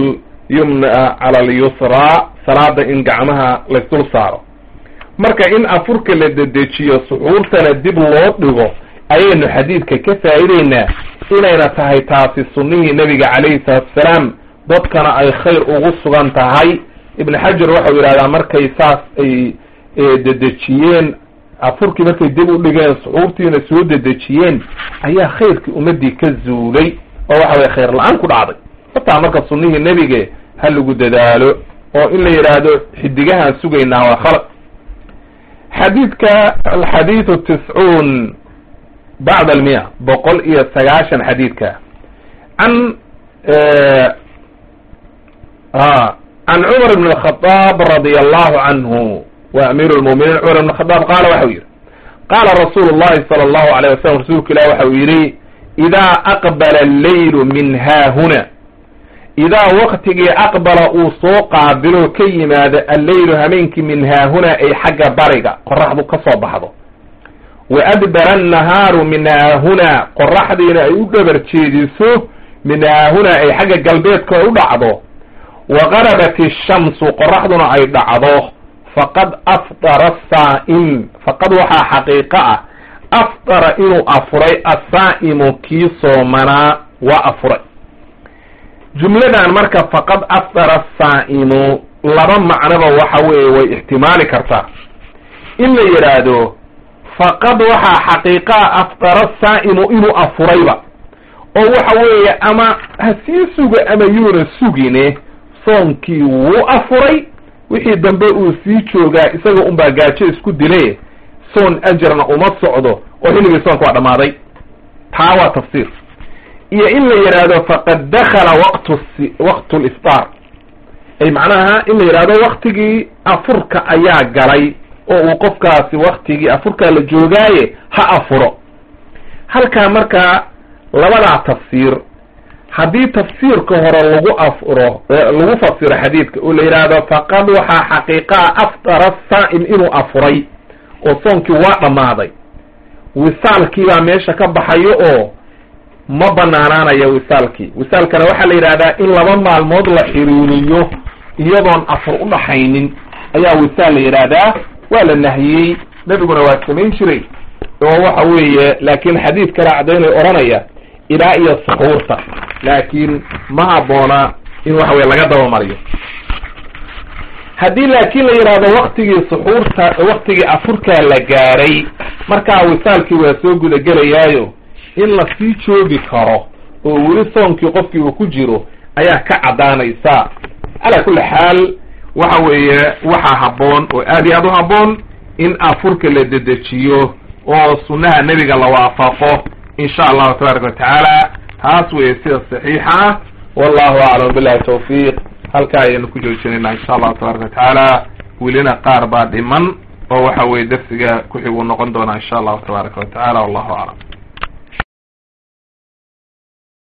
yumna cala alyusra salaada in gacmaha laysdul saaro. marka in afurka la dedejiyo suxuurtana dib loo dhigo ayaynu xadiidka ka faa'iideynaa inayna tahay taasi sunnihii nebiga calayhi salaatu wasalaam, dadkana ay khayr ugu sugan tahay. ibn xajar waxau yidhahdaa markay saas ay dedejiyeen afurkii, markay dib u dhigeen suxuurtiina soo dedejiyeen, ayaa khayrkii ummadii ka zuulay oo waxa weye khayr la-aan ku dhacday. hataa marka sunnihii nebige ha lagu dadaalo oo in la yidhaahdo xidigahaan sugaynaa waa khalad. xadiidka alxadiidu 90 bacda 100 190 xadiidka can cumar bn الخطاab radi allahu canhu wa amiir lmuminiin cumar ibn khadaab qaala waxau yihi qaala rasuulu llahi sala allahu alayh wasalam, rasuulka ilah waxau yidhi idaa aqbala alleylu min haahuna, idaa waktigii aqbala uu soo qaabilo ka yimaado alleylu hameenkii min haahuna ay xagga bariga qoraxdu ka soo baxdo, wa adbara annahaaru min haahuna qoraxdiina ay u dhabar jeediso min haahuna ay xagga galbeedka u dhacdo, wa garabat ishamsu qoraxduna ay dhacdo, faqad afdara asaa'im, faqad waxaa xaqiiqo ah afdara inuu afuray asaa'imu kii soomanaa waa afuray. jumladan marka faqad afdara asaa'imu laba macnoba waxa weeye way ixtimaali kartaa. in la yidhaahdo faqad waxaa xaqiiqaa afdara asaa'imu inuu afurayba, oo waxa weeye ama ha sii suga ama yuuna sugine soonkii wuu afuray, wixii dambe uu sii joogaa isaga unbaa gaajo isku dile, soon ajarna uma socdo oo xilligii soonka waa dhammaaday. taa waa tafsiir. iyo in la yidhaahdo faqad dakala waqtu liftaar, ay macnaha in la yidhahdo waktigii afurka ayaa galay oo uu qofkaasi waktigii afurkaa la joogaaye ha afuro. halkaa markaa labadaa tafsiir, haddii tafsiirka hore lagu fasiro xadiidka oo la yidhaahdo faqad waxaa xaqiiqaa afdara saa'im inuu afuray oo soonkii waa dhammaaday, wisaalkii baa meesha ka baxayo oo ma banaanaanaya wisaalkii. wisaalkana waxaa la yidhahdaa in laba maalmood la xiriiriyo iyadoon afur u dhaxaynin ayaa wisaal la yidhaahdaa. waa la nahiyey, nebiguna waa samayn jiray oo waxa weeye, laakiin xadiid kale caddaynay odhanaya ilaa iyo suxuurta, laakiin ma habboona in waxa weye laga dabamariyo. haddii laakiin la yidhaahdo waktigii suxuurta, waktigii afurkaa la gaaray, markaa wisaalkii waa soo gudagelayaayo in la sii joogi karo oo weli soonkii qofkii uu ku jiro ayaa ka caddaanaysa. calaa kulli xaal waxa weeye waxaa habboon oo aad iyo aad u habboon in afurka la dedejiyo oo sunnaha nebiga la waafaqo in sha allahu tabaaraka watacaala. taas weye sida saxiixa ah. wallahu aclam billahi tawfiiq. halkaa ayaynu ku joojinayna insha allahu tabaaraka watacaala. welina qaar baa dhiman oo waxa weye darsiga ku xiguu noqon doonaa insha allahu tabaaraka watacaala. wallahu aclam.